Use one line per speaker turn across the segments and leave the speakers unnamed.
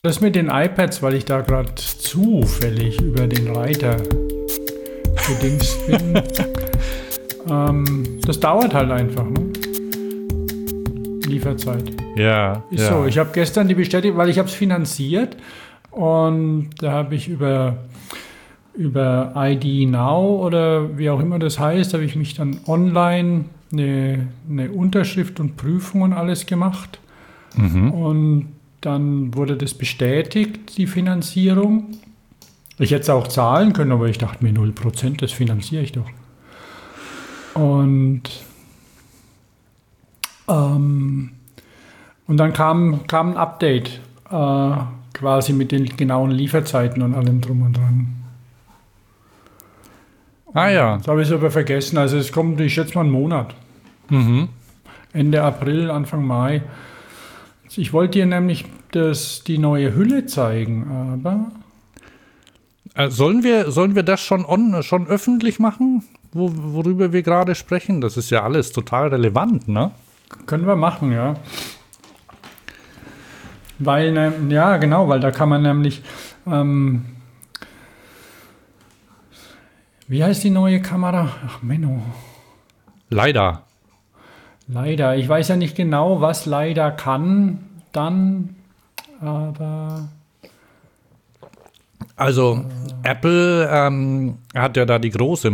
Das mit den iPads, weil ich da gerade zufällig über den Reiter gedingst bin. Das dauert halt einfach, ne? Lieferzeit.
Ja.
Ist so. Ich habe gestern die Bestätigung, weil ich habe es finanziert und da habe ich über ID Now oder wie auch immer das heißt, habe ich mich dann online eine Unterschrift und Prüfung und alles gemacht. Und dann wurde das bestätigt, die Finanzierung. Ich hätte es auch zahlen können, aber ich dachte mir 0%, das finanziere ich doch. Und dann kam ein Update, quasi mit den genauen Lieferzeiten und allem drum und dran.
Ja.
Das habe ich aber vergessen. Also es kommt, ich schätze mal, einen Monat. Ende April, Anfang Mai. Ich wollte dir nämlich die neue Hülle zeigen, aber...
Sollen wir das schon öffentlich machen, worüber wir gerade sprechen? Das ist ja alles total relevant, ne?
Können wir machen, ja. Weil, ja, genau, weil da kann man nämlich... wie heißt die neue Kamera? Ach, Menno.
Leider.
Ich weiß ja nicht genau, was leider kann dann, aber...
Also Apple hat ja da die große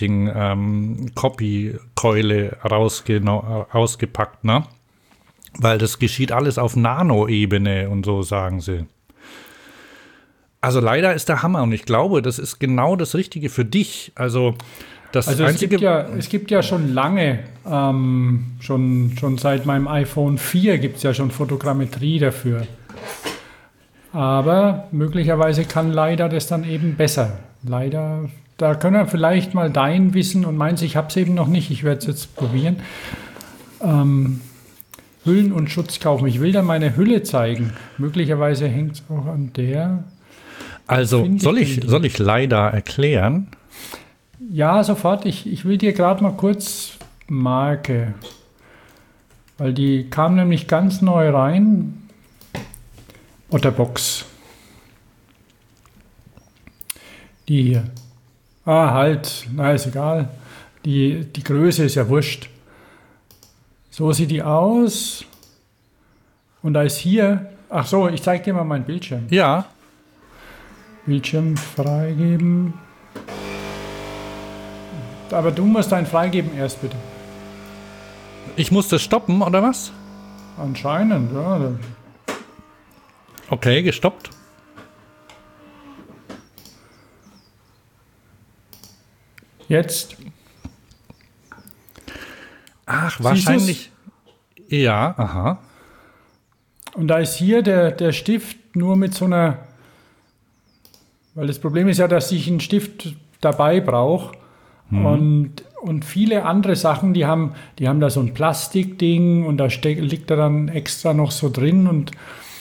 Marketing-Copy-Keule ausgepackt, ne? Weil das geschieht alles auf Nano-Ebene und so, sagen sie. Also leider ist der Hammer und ich glaube, das ist genau das Richtige für dich. Also
es gibt ja schon lange, schon seit meinem iPhone 4 gibt es ja schon Fotogrammetrie dafür. Aber möglicherweise kann leider das dann eben besser. Leider, da können wir vielleicht mal dein Wissen und meins, ich habe es eben noch nicht, ich werde es jetzt probieren. Hüllen und Schutz kaufen. Ich will da meine Hülle zeigen. Möglicherweise hängt es auch an der.
Also soll ich leider erklären?
Ja, sofort. Ich will dir gerade mal kurz Marke, weil die kam nämlich ganz neu rein. Otterbox. Die hier. Halt. Na, ist egal. Die Größe ist ja wurscht. So sieht die aus. Und da ist hier... Ach so, ich zeige dir mal meinen Bildschirm.
Ja.
Bildschirm freigeben. Aber du musst deinen freigeben erst, bitte.
Ich muss das stoppen, oder was?
Anscheinend, ja.
Okay, gestoppt.
Jetzt.
Ach, wahrscheinlich. Ja, aha.
Und da ist hier der Stift nur mit so einer... Weil das Problem ist ja, dass ich einen Stift dabei brauche. Und viele andere Sachen, die haben da so ein Plastikding und da liegt da dann extra noch so drin und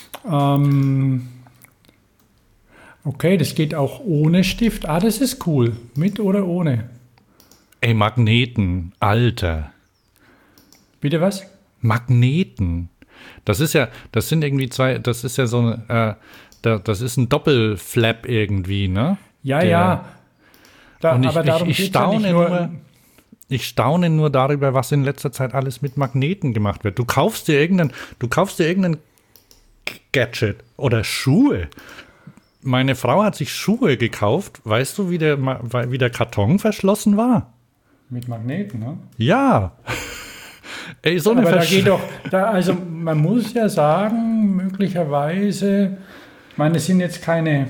okay, das geht auch ohne Stift. Das ist cool. Mit oder ohne?
Ey, Magneten, Alter.
Bitte was?
Magneten. Das sind irgendwie zwei, das ist ja so das ist ein Doppelflap irgendwie, ne?
Ja.
Aber darum ich staune nur darüber, was in letzter Zeit alles mit Magneten gemacht wird. Du kaufst dir irgendein Gadget oder Schuhe. Meine Frau hat sich Schuhe gekauft. Weißt du, wie der Karton verschlossen war?
Mit Magneten, ne?
Ja. Ey, so eine
aber da geht doch, also man muss ja sagen, möglicherweise, ich meine, es sind jetzt keine,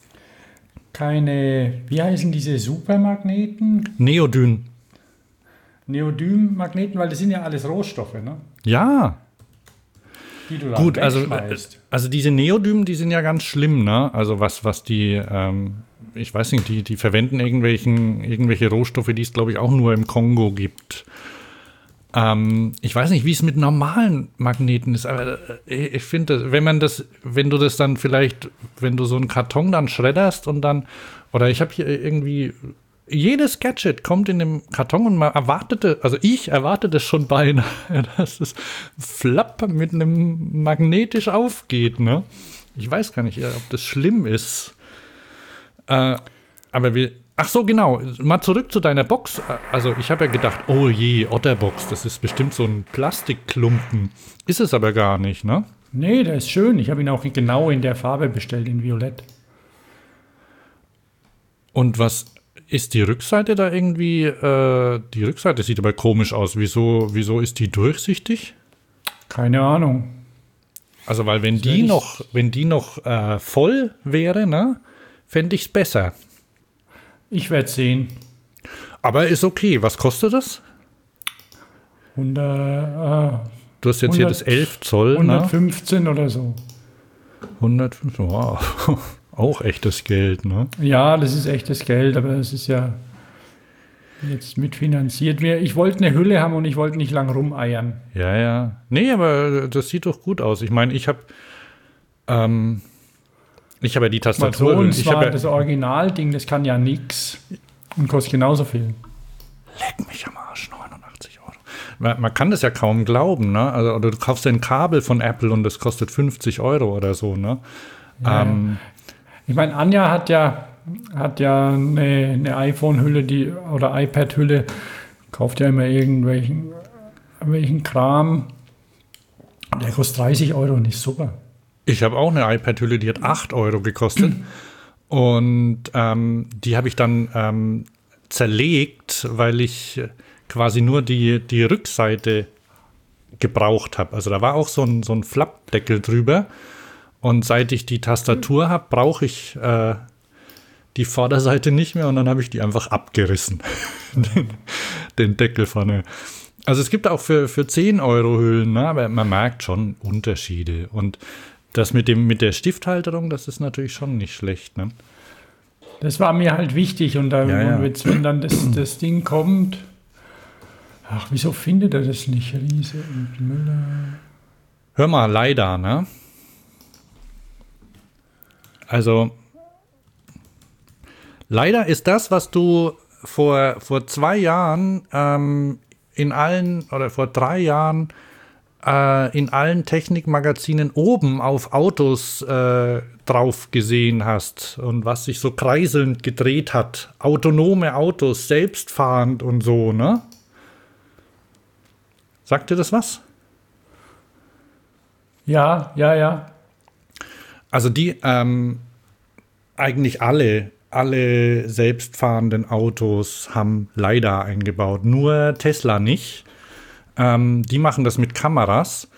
wie heißen diese Supermagneten? Neodym-Magneten, weil das sind ja alles Rohstoffe, ne?
Ja.
Die du da
gut,
wegschmeißt.
also diese Neodym, die sind ja ganz schlimm, ne? Also was die, ich weiß nicht, die verwenden irgendwelche Rohstoffe, die es, glaube ich, auch nur im Kongo gibt. Ich weiß nicht, wie es mit normalen Magneten ist, aber ich finde, wenn du das dann vielleicht, wenn du so einen Karton dann schredderst und dann, oder ich habe hier irgendwie, jedes Gadget kommt in dem Karton und ich erwartete schon beinahe, dass es flapp mit einem magnetisch aufgeht, ne? Ich weiß gar nicht, ob das schlimm ist. Aber ach so, genau. Mal zurück zu deiner Box. Also ich habe ja gedacht, oh je, Otterbox, das ist bestimmt so ein Plastikklumpen. Ist es aber gar nicht, ne?
Nee, der ist schön. Ich habe ihn auch genau in der Farbe bestellt, in Violett.
Und was ist die Rückseite da irgendwie? Die Rückseite sieht aber komisch aus. Wieso ist die durchsichtig?
Keine Ahnung.
Also, weil wenn die noch voll wäre, ne, fände ich es besser.
Ich werde sehen.
Aber ist okay. Was kostet das?
100,
du hast jetzt 100, hier das 11 Zoll.
115 ne? Oder so.
115, wow. Auch echtes Geld, ne?
Ja, das ist echtes Geld, aber es ist ja jetzt mitfinanziert. Ich wollte eine Hülle haben und ich wollte nicht lang rumeiern.
Ja. Nee, aber das sieht doch gut aus. Ich meine, ich habe ja die Tastatur.
Und zwar das Originalding, das kann ja nix und kostet genauso viel.
Leck mich am Arsch, 89 €. Man kann das ja kaum glauben, ne? Also, oder du kaufst ein Kabel von Apple und das kostet 50 € oder so, ne?
Ja. Ich meine, Anja hat ja eine iPhone-Hülle, oder iPad-Hülle, kauft ja immer irgendwelchen Kram. Der kostet 30 € und ist super.
Ich habe auch eine iPad-Hülle, die hat 8 € gekostet. Und die habe ich dann zerlegt, weil ich quasi nur die Rückseite gebraucht habe. Also da war auch so ein Flappdeckel drüber. Und seit ich die Tastatur habe, brauche ich die Vorderseite nicht mehr und dann habe ich die einfach abgerissen. den Deckel vorne. Also es gibt auch für 10 € Hüllen, ne? Aber man merkt schon Unterschiede. Und das mit der Stifthalterung, das ist natürlich schon nicht schlecht, ne?
Das war mir halt wichtig und wenn dann das Ding kommt, ach, wieso findet er das nicht, Riese und Müller?
Hör mal, leider, ne? Also, leider ist das, was du vor 2 Jahren vor 3 Jahren in allen Technikmagazinen oben auf Autos drauf gesehen hast und was sich so kreiselnd gedreht hat. Autonome Autos, selbstfahrend und so, ne? Sagt dir das was?
Ja.
Also die eigentlich alle selbstfahrenden Autos haben LiDAR eingebaut, nur Tesla nicht. Die machen das mit Kameras.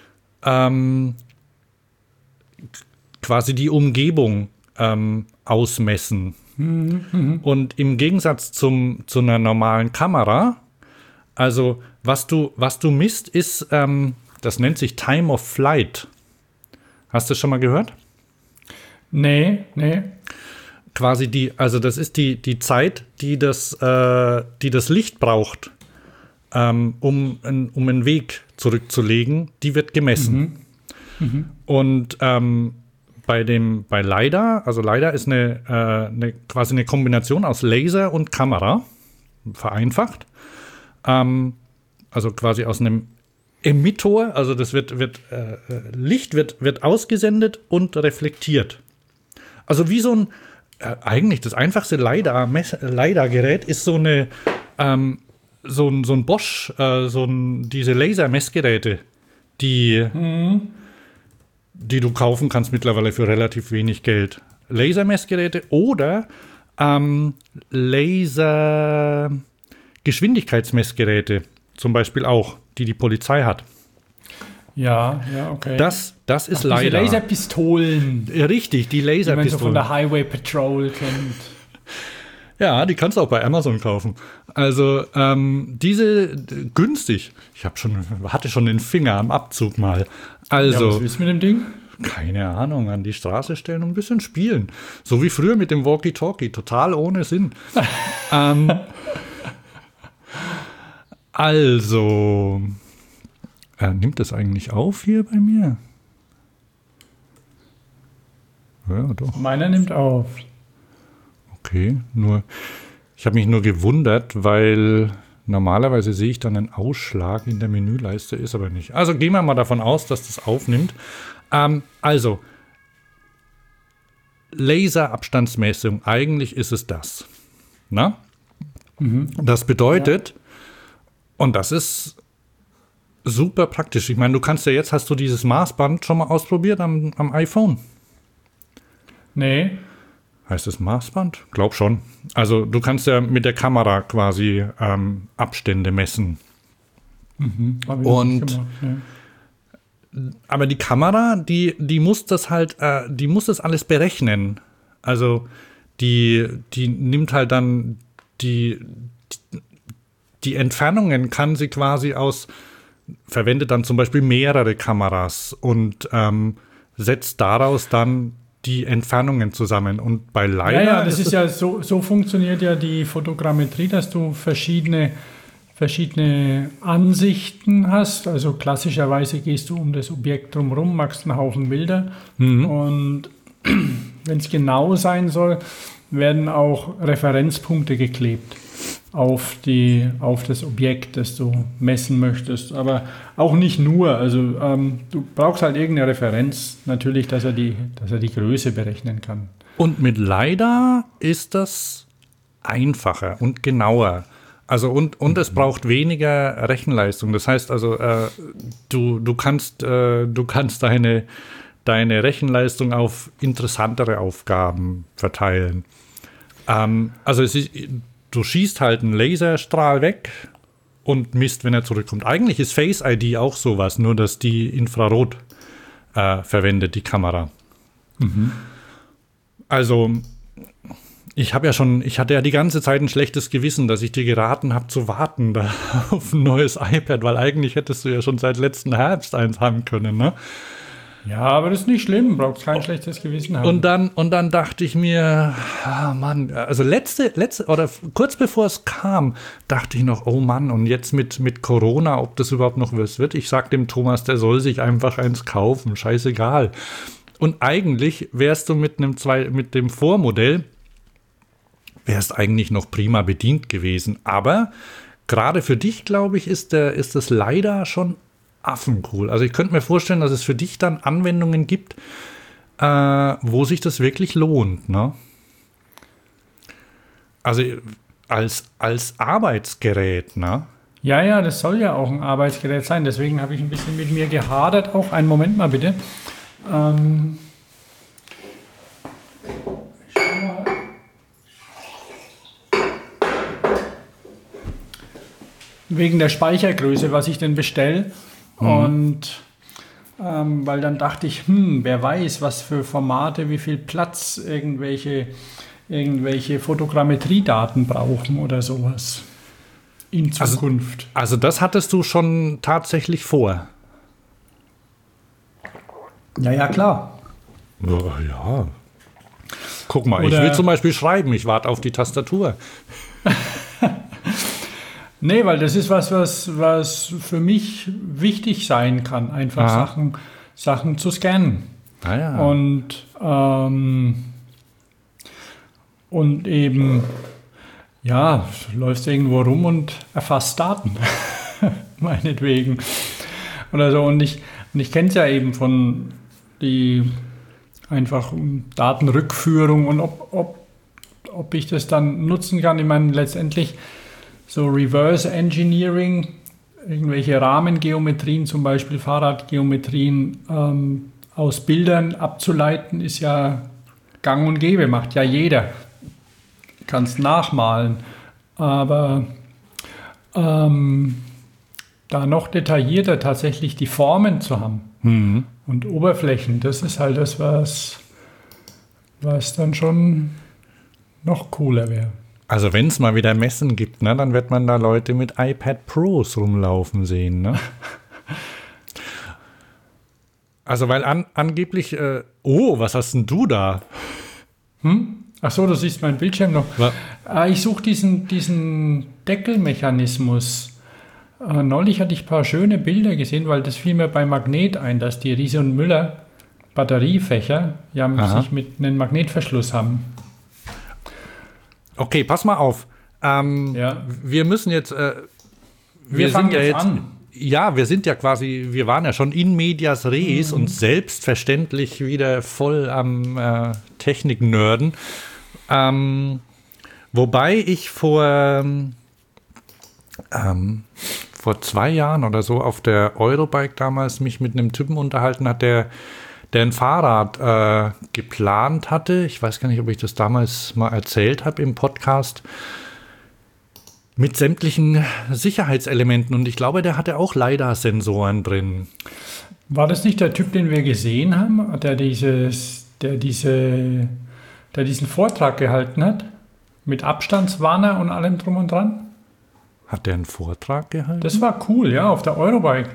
Quasi die Umgebung ausmessen. Und im Gegensatz zu einer normalen Kamera, also was du misst, ist, das nennt sich Time of Flight. Hast du das schon mal gehört? Nee. Quasi das ist die Zeit, die das Licht braucht, um einen Weg zurückzulegen, die wird gemessen. Und bei LiDAR, also LiDAR ist quasi eine Kombination aus Laser und Kamera, vereinfacht. Also quasi aus einem Emittor, also das Licht wird ausgesendet und reflektiert. Also wie so ein, eigentlich das einfachste LiDAR-Gerät ist so ein Bosch, diese Laser-Messgeräte, die du kaufen kannst mittlerweile für relativ wenig Geld. Lasermessgeräte oder Lasergeschwindigkeitsmessgeräte zum Beispiel auch, die Polizei hat.
Ja, okay.
Das ist LiDAR.
Diese Laserpistolen.
Richtig, die Laserpistolen.
Die man so von der Highway Patrol kennt.
Ja, die kannst du auch bei Amazon kaufen. Also diese günstig. Hatte schon den Finger am Abzug mal. Also,
was willst du mit dem Ding?
Keine Ahnung, an die Straße stellen und ein bisschen spielen. So wie früher mit dem Walkie-Talkie, total ohne Sinn. Also, nimmt das eigentlich auf hier bei mir? Ja, doch.
Meiner nimmt auf.
Okay, ich habe mich nur gewundert, weil normalerweise sehe ich dann einen Ausschlag in der Menüleiste, ist aber nicht. Also gehen wir mal davon aus, dass das aufnimmt. Also, Laserabstandsmessung, eigentlich ist es das. Na? Das bedeutet, und das ist super praktisch. Ich meine, du kannst ja jetzt, hast du dieses Maßband schon mal ausprobiert am iPhone?
Nee.
Heißt es Maßband? Glaub schon. Also du kannst ja mit der Kamera quasi Abstände messen.
Hab ich nicht gemacht, ne.
Aber die Kamera, die muss das halt, die muss das alles berechnen. Also die nimmt halt dann die Entfernungen, kann sie quasi verwendet dann zum Beispiel mehrere Kameras und setzt daraus dann die Entfernungen zusammen. Und bei LiDAR
ja, das ist ja so funktioniert ja die Fotogrammetrie, dass du verschiedene Ansichten hast. Also klassischerweise gehst du um das Objekt drumherum, machst einen Haufen Bilder. Und wenn es genau sein soll, werden auch Referenzpunkte geklebt auf das Objekt, das du messen möchtest. Aber auch nicht nur. Also du brauchst halt irgendeine Referenz, natürlich, dass er die Größe berechnen kann.
Und mit LiDAR ist das einfacher und genauer. Also und es braucht weniger Rechenleistung. Das heißt also, du kannst deine Rechenleistung auf interessantere Aufgaben verteilen. Also du schießt halt einen Laserstrahl weg und misst, wenn er zurückkommt. Eigentlich ist Face ID auch sowas, nur dass die Infrarot verwendet, die Kamera. Also ich hatte ja die ganze Zeit ein schlechtes Gewissen, dass ich dir geraten habe zu warten da auf ein neues iPad, weil eigentlich hättest du ja schon seit letzten Herbst eins haben können, ne?
Ja, aber das ist nicht schlimm, brauchst kein schlechtes Gewissen haben.
Und dann dachte ich mir, Mann, also oder kurz bevor es kam, dachte ich noch, oh Mann, und jetzt mit Corona, ob das überhaupt noch was wird. Ich sag dem Thomas, der soll sich einfach eins kaufen, scheißegal. Und eigentlich wärst du mit dem Vormodell wärst eigentlich noch prima bedient gewesen. Aber gerade für dich, glaube ich, ist das leider schon affencool. Also ich könnte mir vorstellen, dass es für dich dann Anwendungen gibt, wo sich das wirklich lohnt, ne? Also als Arbeitsgerät, ne?
Ja, das soll ja auch ein Arbeitsgerät sein. Deswegen habe ich ein bisschen mit mir gehadert. Auch einen Moment mal bitte. Wegen der Speichergröße, was ich denn bestelle. Und weil dann dachte ich, wer weiß, was für Formate, wie viel Platz irgendwelche Fotogrammetriedaten brauchen oder sowas in Zukunft.
Also das hattest du schon tatsächlich vor?
Ja, klar.
Ja. Guck mal, ich will zum Beispiel schreiben, ich warte auf die Tastatur.
Nee, weil das ist was für mich wichtig sein kann, einfach Sachen zu scannen.
Ah, ja.
Und eben, ja, läufst irgendwo rum und erfasst Daten, meinetwegen. Oder so. Und ich kenne es ja eben von die einfach Datenrückführung und ob ich das dann nutzen kann. Ich meine, letztendlich so Reverse Engineering, irgendwelche Rahmengeometrien, zum Beispiel Fahrradgeometrien aus Bildern abzuleiten, ist ja gang und gäbe, macht ja jeder. Kannst nachmalen, aber da noch detaillierter tatsächlich die Formen zu haben und Oberflächen, das ist halt das, was dann schon noch cooler wäre.
Also wenn es mal wieder Messen gibt, ne, dann wird man da Leute mit iPad Pros rumlaufen sehen, ne? Also weil angeblich, was hast denn du da?
Ach so, du siehst meinen Bildschirm noch. Ich suche diesen Deckelmechanismus. Neulich hatte ich ein paar schöne Bilder gesehen, weil das fiel mir bei Magnet ein, dass die Riese und Müller Batteriefächer sich mit einem Magnetverschluss haben.
Okay, pass mal auf. Wir müssen jetzt.
Wir fangen jetzt an.
ja, wir waren ja schon in medias res und selbstverständlich wieder voll am Technik-Nerden. Wobei ich vor 2 Jahren oder so auf der Eurobike damals mich mit einem Typen unterhalten hat, der ein Fahrrad geplant hatte. Ich weiß gar nicht, ob ich das damals mal erzählt habe im Podcast. Mit sämtlichen Sicherheitselementen. Und ich glaube, der hatte auch LiDAR-Sensoren drin.
War das nicht der Typ, den wir gesehen haben, der diesen Vortrag gehalten hat? Mit Abstandswarner und allem drum und dran?
Hat der einen Vortrag gehalten?
Das war cool, ja, auf der Eurobike.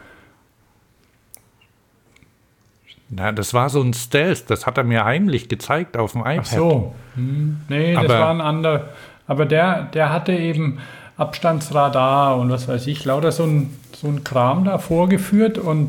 Na, das war so ein Stealth. Das hat er mir heimlich gezeigt auf dem iPad.
Ach so. Nee, das war ein anderer. Aber der hatte eben Abstandsradar und was weiß ich, lauter so ein Kram da vorgeführt und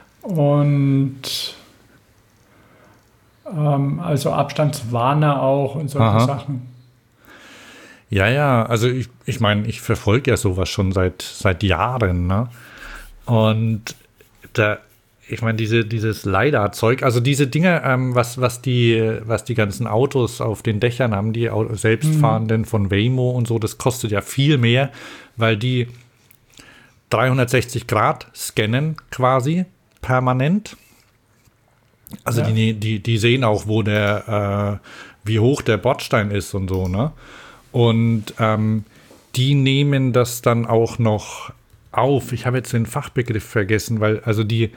also Abstandswarner auch und solche Sachen.
Ja, also ich meine, ich verfolge ja sowas schon seit Jahren, ne? Und ich meine, dieses LiDAR-Zeug, also diese Dinge, was die ganzen Autos auf den Dächern haben, die selbstfahrenden von Waymo und so, das kostet ja viel mehr, weil die 360 Grad scannen quasi permanent. Also die sehen auch, wie hoch der Bordstein ist und so, ne? Und die nehmen das dann auch noch auf. Ich habe jetzt den Fachbegriff vergessen, weil also die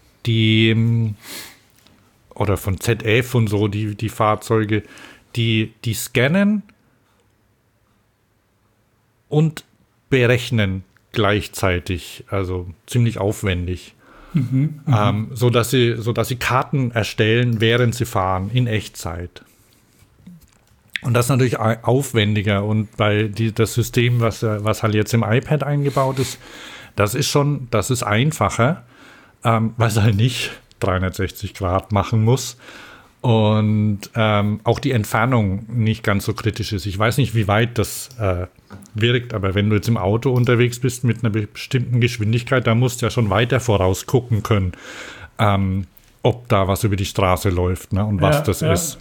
oder von ZF und so, die Fahrzeuge, die scannen und berechnen gleichzeitig, also ziemlich aufwendig. So dass sie Karten erstellen, während sie fahren, in Echtzeit. Und das ist natürlich aufwendiger. Und bei das System, was halt jetzt im iPad eingebaut ist, das ist einfacher, weil es halt nicht 360 Grad machen muss. Und auch die Entfernung nicht ganz so kritisch ist. Ich weiß nicht, wie weit das wirkt, aber wenn du jetzt im Auto unterwegs bist mit einer bestimmten Geschwindigkeit, da musst du ja schon weiter vorausgucken können, ob da was über die Straße läuft, ne, und was das ist.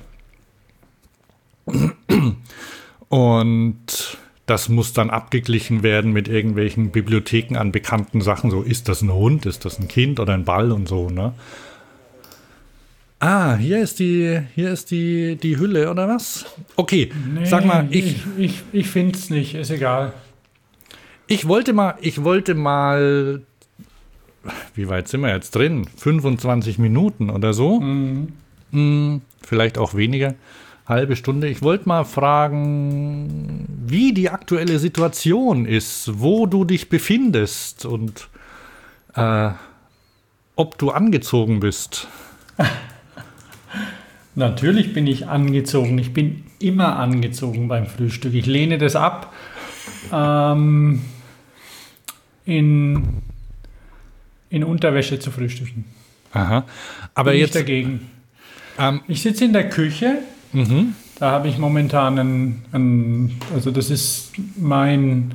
Und das muss dann abgeglichen werden mit irgendwelchen Bibliotheken an bekannten Sachen. So, ist das ein Hund, ist das ein Kind oder ein Ball und so, ne? Ah, hier ist die Hülle, oder was? Okay,
nee,
sag mal,
ich finde es nicht, ist egal.
Ich wollte mal, wie weit sind wir jetzt drin? 25 Minuten oder so? Vielleicht auch weniger. Halbe Stunde. Ich wollte mal fragen, wie die aktuelle Situation ist, wo du dich befindest und ob du angezogen bist.
Natürlich bin ich angezogen. Ich bin immer angezogen beim Frühstück. Ich lehne das ab, in Unterwäsche zu frühstücken.
Aha. Aber
bin
jetzt
ich dagegen. Ich sitze in der Küche. Da habe ich momentan also das ist mein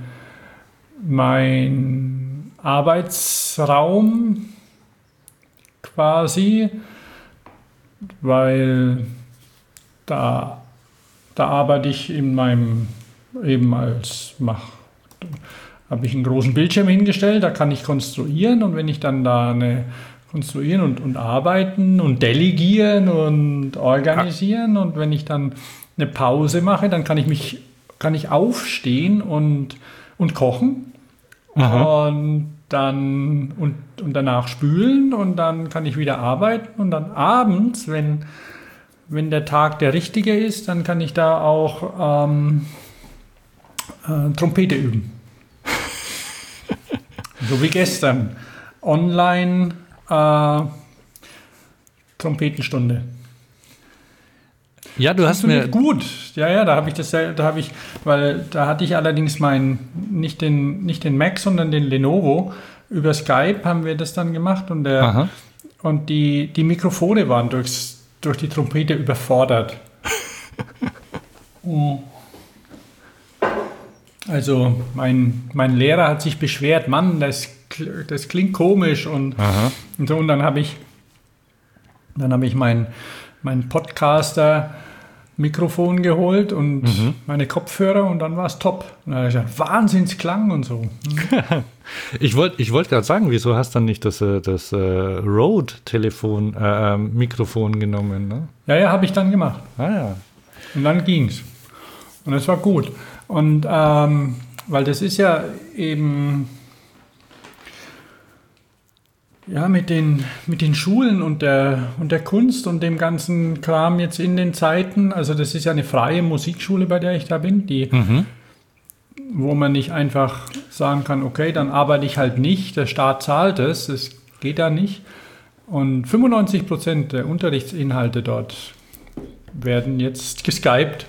Arbeitsraum quasi, weil da arbeite ich in meinem habe ich einen großen Bildschirm hingestellt, da kann ich konstruieren und wenn ich dann da konstruieren und arbeiten und delegieren und organisieren und wenn ich dann eine Pause mache, dann kann ich aufstehen und kochen. Und danach spülen und dann kann ich wieder arbeiten und dann abends, wenn der Tag der richtige ist, dann kann ich da auch Trompete üben. So wie gestern. Online Trompetenstunde.
Ja, du hast mir
gut. Ja, weil da hatte ich allerdings nicht den Mac, sondern den Lenovo. Über Skype haben wir das dann gemacht und die Mikrofone waren durch die Trompete überfordert. Also mein Lehrer hat sich beschwert, Mann, das das klingt komisch und so. Und dann habe ich mein Podcaster-Mikrofon geholt und meine Kopfhörer und dann war es top. Und dann habe ich gesagt, Wahnsinnsklang und so.
Ich wollte gerade sagen, wieso hast du dann nicht das Rode-Mikrofon genommen? Ne?
Ja, habe ich dann gemacht.
Ja.
Und dann ging's. Und das war gut. Und weil das ist ja eben mit den Schulen und der Kunst und dem ganzen Kram jetzt in den Zeiten, also das ist ja eine freie Musikschule, bei der ich da bin, wo man nicht einfach sagen kann, okay, dann arbeite ich halt nicht, der Staat zahlt es, das geht da nicht. Und 95% der Unterrichtsinhalte dort werden jetzt geskypt.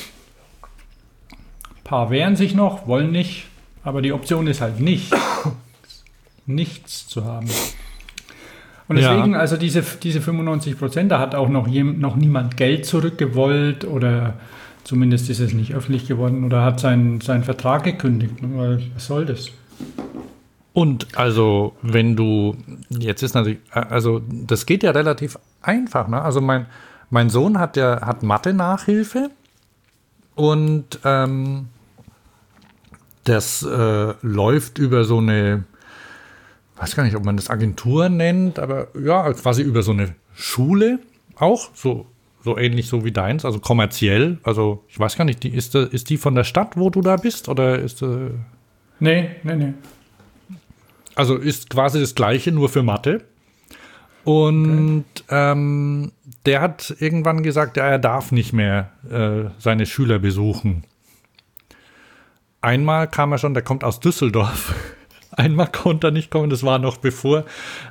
Ein paar wehren sich noch, wollen nicht, aber die Option ist halt nichts zu haben. Und deswegen, also diese 95%, da hat auch noch niemand Geld zurückgewollt oder zumindest ist es nicht öffentlich geworden oder hat seinen Vertrag gekündigt. Weil was soll das?
Und also, wenn du, jetzt ist natürlich, also das geht ja relativ einfach, ne? Also mein Sohn hat Mathe-Nachhilfe und das läuft über so eine, weiß gar nicht, ob man das Agentur nennt, aber ja, quasi über so eine Schule auch, so ähnlich so wie deins, also kommerziell. Also ich weiß gar nicht, ist die von der Stadt, wo du da bist, oder ist
Nee.
Also ist quasi das Gleiche, nur für Mathe. Und der hat irgendwann gesagt, ja, er darf nicht mehr seine Schüler besuchen. Einmal kam er schon, der kommt aus Düsseldorf. Einmal konnte er nicht kommen, das war noch bevor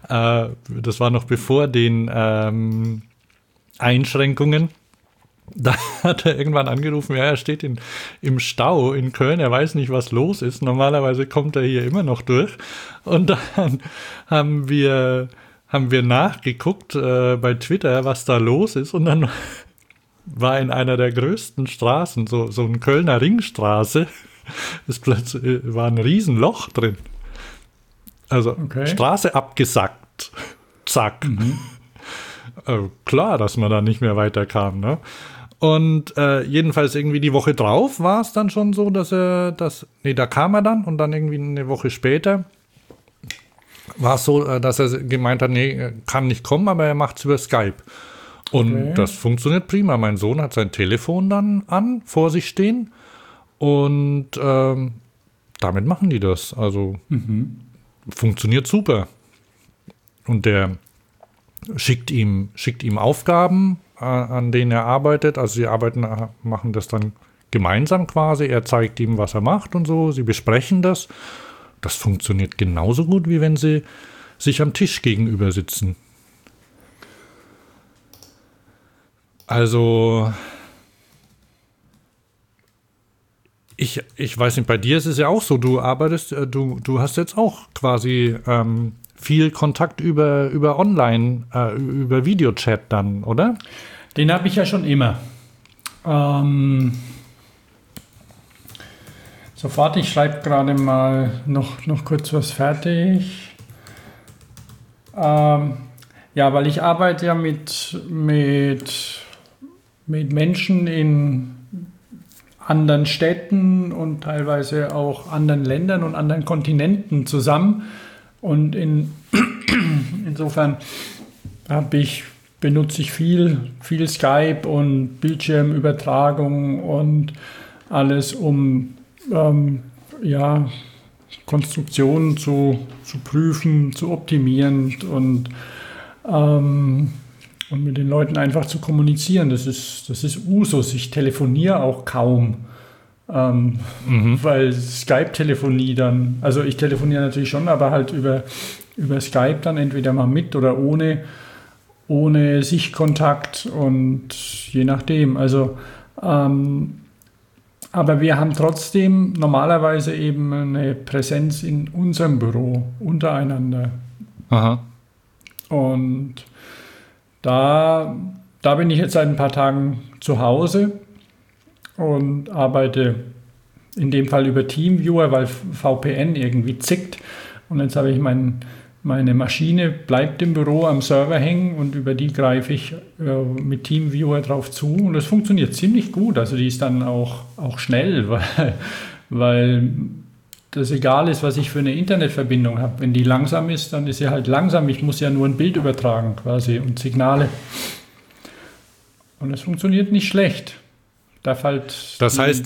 den Einschränkungen. Da hat er irgendwann angerufen, ja, er steht im Stau in Köln, er weiß nicht, was los ist. Normalerweise kommt er hier immer noch durch. Und dann haben wir nachgeguckt bei Twitter, was da los ist. Und dann war in einer der größten Straßen, so eine Kölner Ringstraße, war ein Riesenloch drin. Also Straße abgesackt. Zack. Klar, dass man da nicht mehr weiterkam, ne? Und jedenfalls irgendwie die Woche drauf war es dann schon so, da kam er dann und dann irgendwie eine Woche später war es so, dass er gemeint hat, nee, kann nicht kommen, aber er macht es über Skype. Und das funktioniert prima. Mein Sohn hat sein Telefon dann vor sich stehen und damit machen die das. Also funktioniert super. Und der schickt ihm Aufgaben, an denen er arbeitet. Also sie machen das dann gemeinsam quasi. Er zeigt ihm, was er macht und so. Sie besprechen das. Das funktioniert genauso gut, wie wenn sie sich am Tisch gegenüber sitzen. Also ich weiß nicht, bei dir ist es ja auch so, du arbeitest, du hast jetzt auch quasi viel Kontakt über Online, über Videochat dann, oder?
Den habe ich ja schon immer. Sofort, ich schreibe gerade mal noch kurz was fertig. Ja, weil ich arbeite ja mit Menschen in anderen Städten und teilweise auch anderen Ländern und anderen Kontinenten zusammen. Und insofern benutze ich viel Skype und Bildschirmübertragung und alles, um Konstruktionen zu prüfen, zu optimieren und mit den Leuten einfach zu kommunizieren. Das ist Usus. Ich telefoniere auch kaum. Weil Skype-Telefonie dann, also ich telefoniere natürlich schon, aber halt über Skype dann entweder mal mit oder ohne Sichtkontakt und je nachdem. Also, aber wir haben trotzdem normalerweise eben eine Präsenz in unserem Büro untereinander.
Aha.
Und da bin ich jetzt seit ein paar Tagen zu Hause und arbeite in dem Fall über TeamViewer, weil VPN irgendwie zickt Und jetzt habe ich meine Maschine bleibt im Büro am Server hängen und über die greife ich mit TeamViewer drauf zu und das funktioniert ziemlich gut. Also die ist dann auch schnell, weil das egal ist, was ich für eine Internetverbindung habe. Wenn die langsam ist, dann ist sie halt langsam. Ich muss ja nur ein Bild übertragen quasi und Signale. Und es funktioniert nicht schlecht. Das
heißt,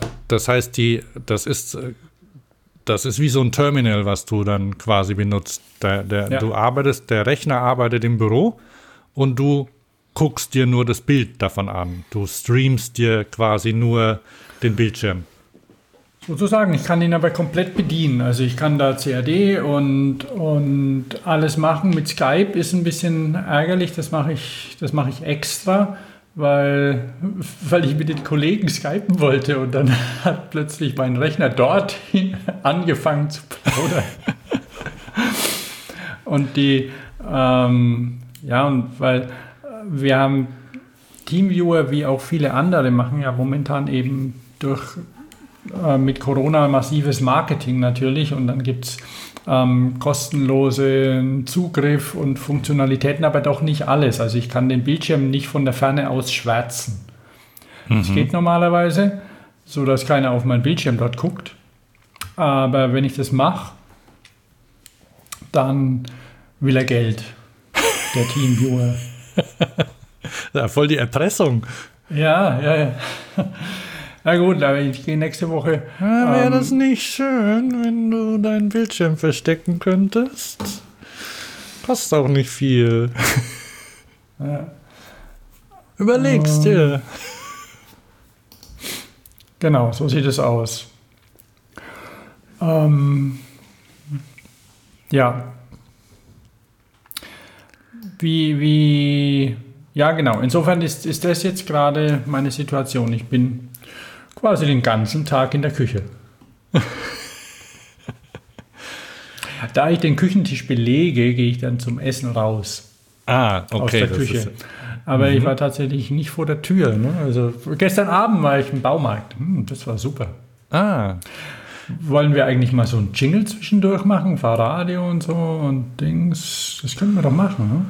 das ist wie so ein Terminal, was du dann quasi benutzt. Der Rechner arbeitet im Büro und du guckst dir nur das Bild davon an. Du streamst dir quasi nur den Bildschirm.
Sozusagen, ich kann ihn aber komplett bedienen. Also ich kann da CAD und alles machen. Mit Skype ist ein bisschen ärgerlich, das mache ich extra, weil ich mit den Kollegen skypen wollte und dann hat plötzlich mein Rechner dort angefangen zu plaudern. Und weil wir haben TeamViewer wie auch viele andere machen ja momentan eben mit Corona massives Marketing natürlich und dann gibt es kostenlosen Zugriff und Funktionalitäten, aber doch nicht alles. Also ich kann den Bildschirm nicht von der Ferne aus schwärzen. Das geht normalerweise, so dass keiner auf meinen Bildschirm dort guckt. Aber wenn ich das mache, dann will er Geld, der TeamViewer.
Ja, voll die Erpressung.
Ja. Na gut, aber ich gehe nächste Woche.
Wäre das nicht schön, wenn du deinen Bildschirm verstecken könntest? Passt auch nicht viel.
Ja.
Überlegst dir.
Genau, so sieht es aus. Ja. Ja, genau. Insofern ist das jetzt gerade meine Situation. Ich bin quasi den ganzen Tag in der Küche. Da ich den Küchentisch belege, gehe ich dann zum Essen raus.
Okay.
Aus der Küche. Aber ich war tatsächlich nicht vor der Tür. Ne? Also gestern Abend war ich im Baumarkt. Das war super. Wollen wir eigentlich mal so einen Jingle zwischendurch machen? Fahrradio und so und Dings. Das können wir doch machen. Ne?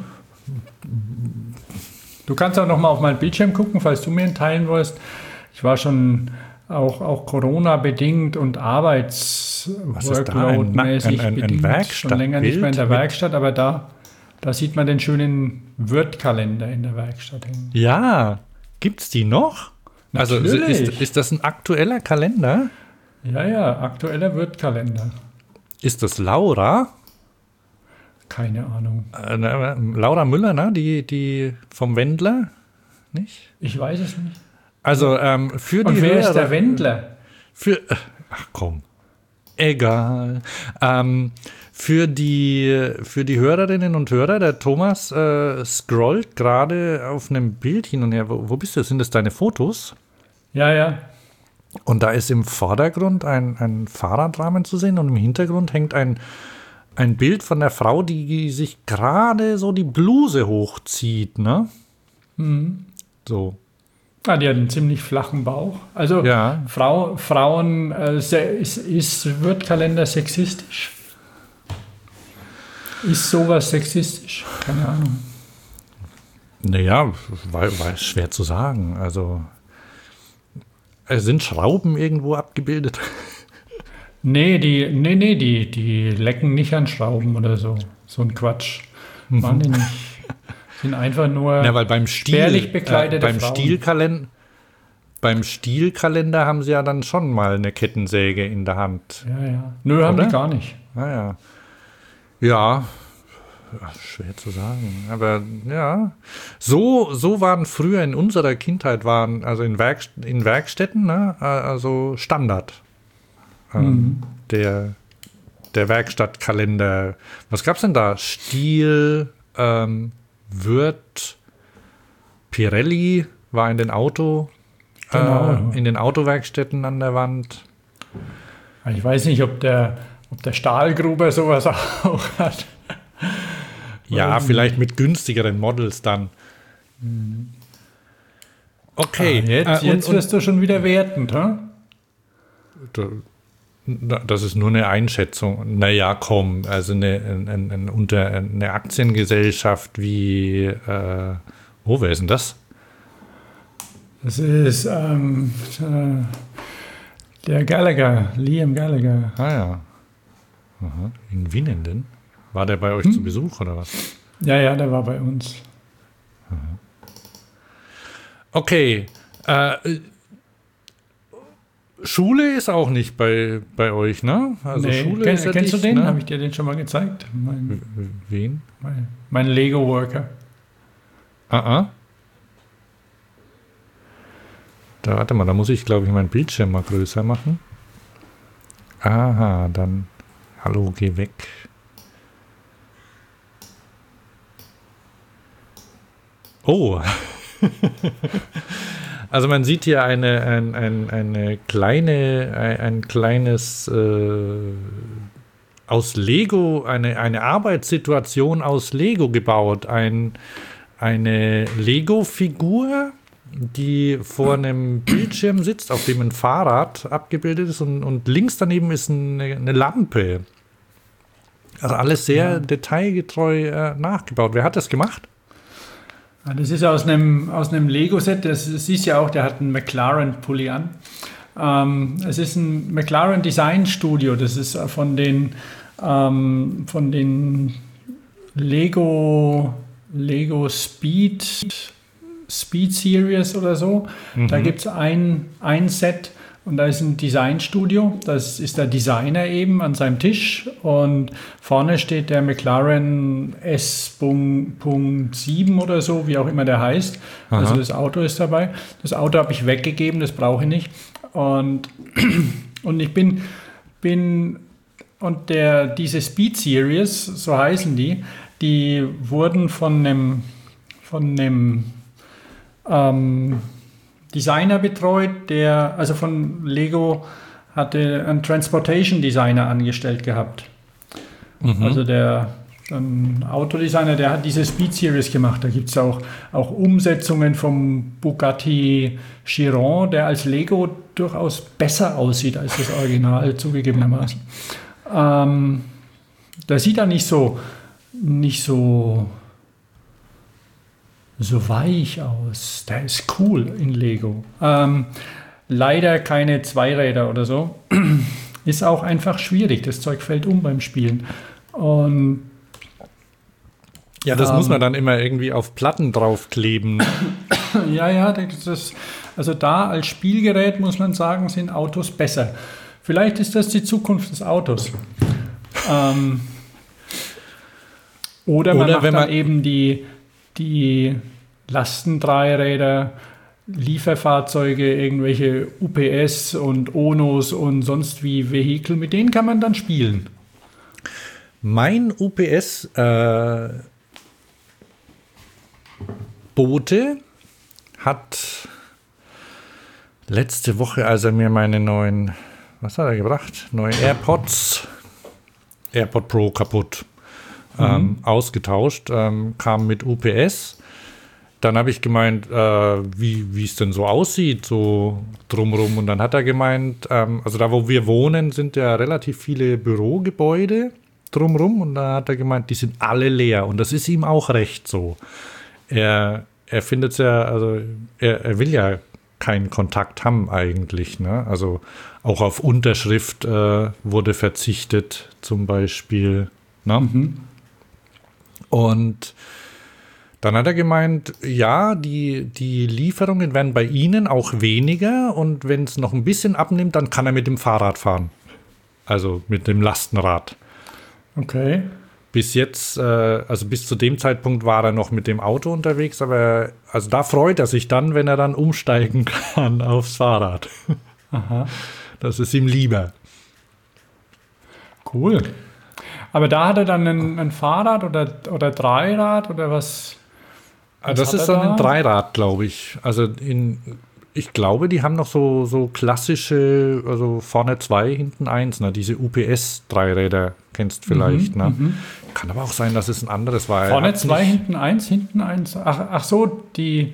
Du kannst auch noch mal auf meinen Bildschirm gucken, falls du mir ihn teilen willst. Ich war schon auch Corona-bedingt und Arbeits-Workload-mäßig bedingt schon länger nicht mehr in der Werkstatt, aber da sieht man den schönen Word-Kalender in der Werkstatt hängen.
Ja, gibt's die noch?
Natürlich.
Also ist das ein aktueller Kalender?
Ja, aktueller Word-Kalender.
Ist das Laura?
Keine Ahnung.
Laura Müller, ne? Die vom Wendler? Nicht?
Ich weiß es nicht.
Also für die
Und wer
Hörer,
ist der Wendler?
Ach komm, egal. Für die Hörerinnen und Hörer, der Thomas scrollt gerade auf einem Bild hin und her. Wo bist du? Sind das deine Fotos?
Ja.
Und da ist im Vordergrund ein Fahrradrahmen zu sehen und im Hintergrund hängt ein Bild von der Frau, die sich gerade so die Bluse hochzieht, ne? So.
Die hat einen ziemlich flachen Bauch. Also
ja.
Frauen, ist Word-Kalender sexistisch? Ist sowas sexistisch? Keine Ahnung.
Naja, war schwer zu sagen. Also sind Schrauben irgendwo abgebildet?
Nee, die lecken nicht an Schrauben oder so. So ein Quatsch. Machen die nicht. Sind einfach nur
weil beim
spärlich bekleidete
Frauen. Beim Stielkalender haben sie ja dann schon mal eine Kettensäge in der Hand.
Ja. Nö, haben die gar nicht.
Ja, schwer zu sagen. Aber ja, so waren früher in unserer Kindheit, also in Werkstätten, ne, also Standard. Der Werkstattkalender. Was gab's denn da? Stiel, Würth, Pirelli war in den in den Autowerkstätten an der Wand.
Ich weiß nicht, ob der Stahlgruber sowas auch hat.
Ja, vielleicht mit günstigeren Models dann. Okay.
Jetzt wirst du schon wieder wertend, hm?
Das ist nur eine Einschätzung. Naja, komm, also eine Aktiengesellschaft wie, wer ist denn das?
Das ist der Gallagher, Liam Gallagher.
Ah ja. Aha. In Wien denn? War der bei euch zu Besuch oder was?
Ja, der war bei uns.
Okay. Schule ist auch nicht bei euch, ne? Also
nee,
Schule ist ja
kennst du
dicht,
den?
ne?
Habe ich dir den schon mal gezeigt?
Wen?
Mein Lego-Worker.
Da, warte mal, da muss ich, glaube ich, meinen Bildschirm mal größer machen. Aha, dann, hallo, geh weg. Oh, also man sieht hier ein kleines aus Lego, eine Arbeitssituation aus Lego gebaut. Eine Lego-Figur, die vor einem Bildschirm sitzt, auf dem ein Fahrrad abgebildet ist und links daneben ist eine Lampe. Also alles sehr detailgetreu nachgebaut. Wer hat das gemacht?
Das ist aus einem Lego-Set. Das siehst ja auch, der hat einen McLaren-Pulli an. Es ist ein McLaren Design Studio. Das ist von den Lego Speed Series oder so. Da gibt es ein Set und da ist ein Designstudio. Das ist der Designer eben an seinem Tisch und vorne steht der McLaren S.7 oder so, wie auch immer der heißt. Aha. Also das Auto ist dabei. Das Auto habe ich weggegeben, das brauche ich nicht. Und ich bin und diese Speed Series, so heißen die wurden von einem Designer betreut, also von Lego hatte einen Transportation Designer angestellt gehabt. Also ein Autodesigner, der hat diese Speed Series gemacht. Da gibt es auch Umsetzungen vom Bugatti Chiron, der als Lego durchaus besser aussieht als das Original, zugegebenermaßen. Der sieht da nicht so weich aus. Der ist cool in Lego. Leider keine Zweiräder oder so. Ist auch einfach schwierig. Das Zeug fällt beim Spielen. Und
ja, das muss man dann immer irgendwie auf Platten draufkleben.
Ja, also da als Spielgerät muss man sagen, sind Autos besser. Vielleicht ist das die Zukunft des Autos. Oder man macht dann eben die Lastendreiräder, Lieferfahrzeuge, irgendwelche UPS und Onos und sonst wie Vehikel, mit denen kann man dann spielen.
Mein UPS Bote hat letzte Woche, als er mir meine neuen, was hat er gebracht? Neue AirPod Pro kaputt. Ausgetauscht, kam mit UPS. Dann habe ich gemeint, wie es denn so aussieht, so drumrum. Und dann hat er gemeint, also da, wo wir wohnen, sind ja relativ viele Bürogebäude drumrum. Und da hat er gemeint, die sind alle leer. Und das ist ihm auch recht so. Er findet es ja, also er will ja keinen Kontakt haben eigentlich. Ne? Also auch auf Unterschrift wurde verzichtet zum Beispiel. Ne? Und dann hat er gemeint, ja, die Lieferungen werden bei Ihnen auch weniger und wenn es noch ein bisschen abnimmt, dann kann er mit dem Fahrrad fahren. Also mit dem Lastenrad.
Okay.
Bis jetzt, also bis zu dem Zeitpunkt war er noch mit dem Auto unterwegs, aber also da freut er sich dann, wenn er dann umsteigen kann aufs Fahrrad.
Aha.
Das ist ihm lieber.
Cool. Aber da hat er dann ein Fahrrad oder Dreirad oder was?
Das ist dann ein Dreirad, glaube ich. Also ich glaube, die haben noch so klassische, also vorne 2, hinten 1, ne? Diese UPS-Dreiräder kennst vielleicht. Ne? Kann aber auch sein, dass es ein anderes war.
Vorne 2, hinten 1, hinten 1. Ach so, die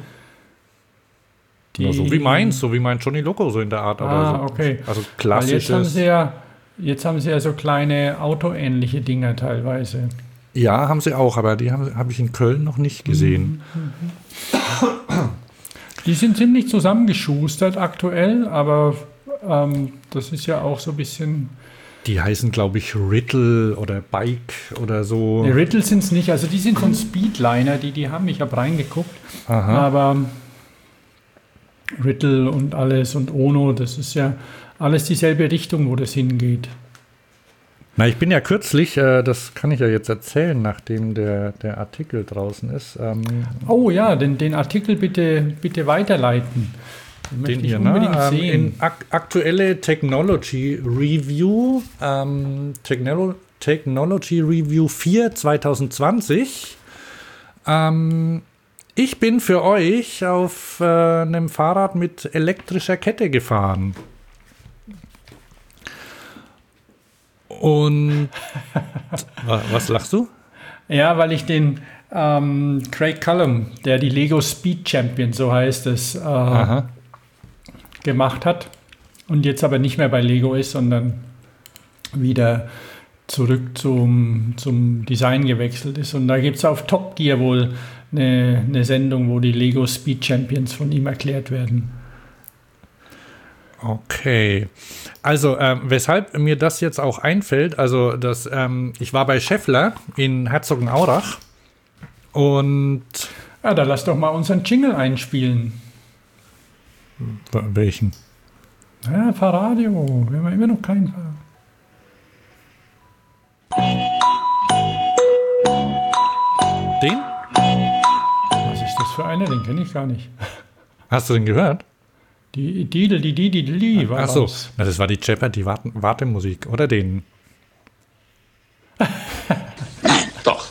ja, so wie mein Johnny Loco, so in der Art. Oder so.
Okay.
Also klassisches.
Weil jetzt haben sie ja Jetzt haben sie ja so kleine autoähnliche Dinger teilweise.
Ja, haben sie auch, aber die habe ich in Köln noch nicht gesehen.
Die sind ziemlich zusammengeschustert aktuell, aber das ist ja auch so ein bisschen...
Die heißen, glaube ich, Riddle oder Bike oder so.
Nee, Riddle sind es nicht, also die sind so ein Speedliner, die haben, ich habe reingeguckt, aber Riddle und alles und Ono, das ist ja alles dieselbe Richtung, wo das hingeht.
Na, ich bin ja kürzlich, das kann ich ja jetzt erzählen, nachdem der Artikel draußen ist.
Oh ja, den Artikel bitte weiterleiten.
Den hier, ne? In aktuelle Technology Review, Technology Review 4 2020. Ich bin für euch auf einem Fahrrad mit elektrischer Kette gefahren. Und was lachst du?
Ja, weil ich den Craig Cullum, der die Lego Speed Champion, so heißt es, gemacht hat und jetzt aber nicht mehr bei Lego ist, sondern wieder zurück zum Design gewechselt ist. Und da gibt es auf Top Gear wohl eine Sendung, wo die Lego Speed Champions von ihm erklärt werden.
Okay. Also, weshalb mir das jetzt auch einfällt, also ich war bei Schaeffler in Herzogenaurach und...
Ja, da lass doch mal unseren Jingle einspielen.
Welchen?
Ja, Fahrradio. Wir haben immer noch keinen
Den?
Was ist das für einer? Den kenne ich gar nicht.
Hast du den gehört?
Die war
Ach so, das war die Jeopardy Wartemusik, oder den?
Doch.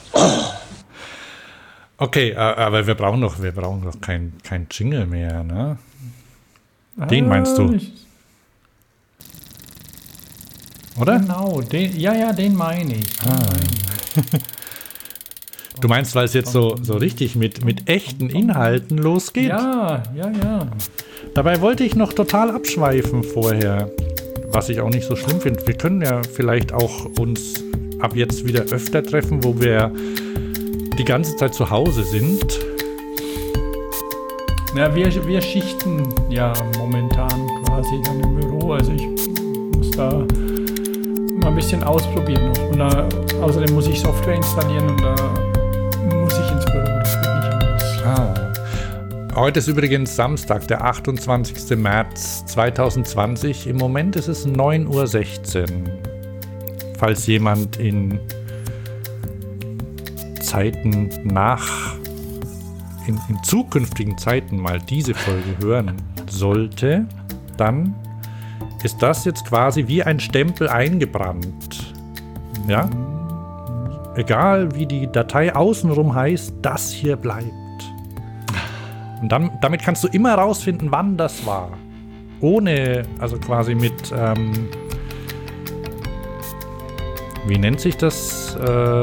Okay, aber wir brauchen doch kein Jingle mehr, ne? Den meinst du? Oder?
Genau, den meine ich.
Du meinst, weil es jetzt so richtig mit echten Inhalten losgeht?
Ja.
Dabei wollte ich noch total abschweifen vorher, was ich auch nicht so schlimm finde. Wir können ja vielleicht auch uns ab jetzt wieder öfter treffen, wo wir die ganze Zeit zu Hause sind.
Ja, wir schichten ja momentan quasi dann im Büro. Also ich muss da mal ein bisschen ausprobieren noch. Und außerdem muss ich Software installieren und da muss ich ins Büro. Das geht nicht anders.
Heute ist übrigens Samstag, der 28. März 2020. Im Moment ist es 9:16 Uhr. Falls jemand in Zeiten in zukünftigen Zeiten mal diese Folge hören sollte, dann ist das jetzt quasi wie ein Stempel eingebrannt. Ja? Egal wie die Datei außenrum heißt, das hier bleibt. Und damit kannst du immer rausfinden, wann das war. Ohne, also quasi mit, wie nennt sich das?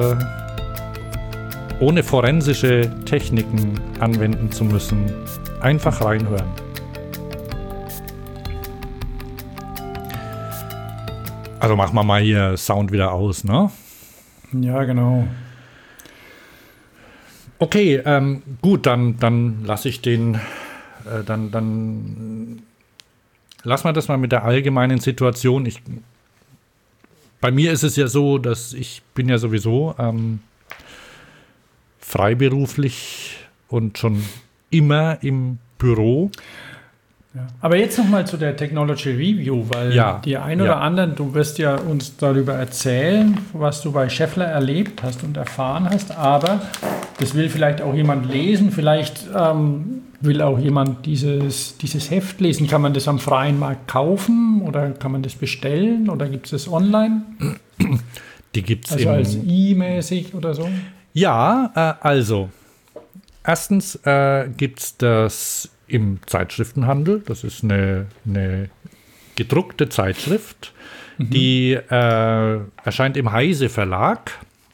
Ohne forensische Techniken anwenden zu müssen. Einfach reinhören. Also machen wir mal hier Sound wieder aus, ne?
Ja, genau.
Okay, gut, dann lasse ich den, dann lassen wir das mal mit der allgemeinen Situation. Bei mir ist es ja so, dass ich bin ja sowieso freiberuflich und schon immer im Büro.
Ja. Aber jetzt nochmal zu der Technology Review, weil die ein oder anderen, du wirst ja uns darüber erzählen, was du bei Schaeffler erlebt hast und erfahren hast, aber das will vielleicht auch jemand lesen, vielleicht will auch jemand dieses Heft lesen. Kann man das am freien Markt kaufen oder kann man das bestellen oder gibt es das online?
Die gibt es
also als E-mäßig oder so?
Ja, also erstens gibt es das im Zeitschriftenhandel. Das ist eine gedruckte Zeitschrift, die erscheint im Heise Verlag.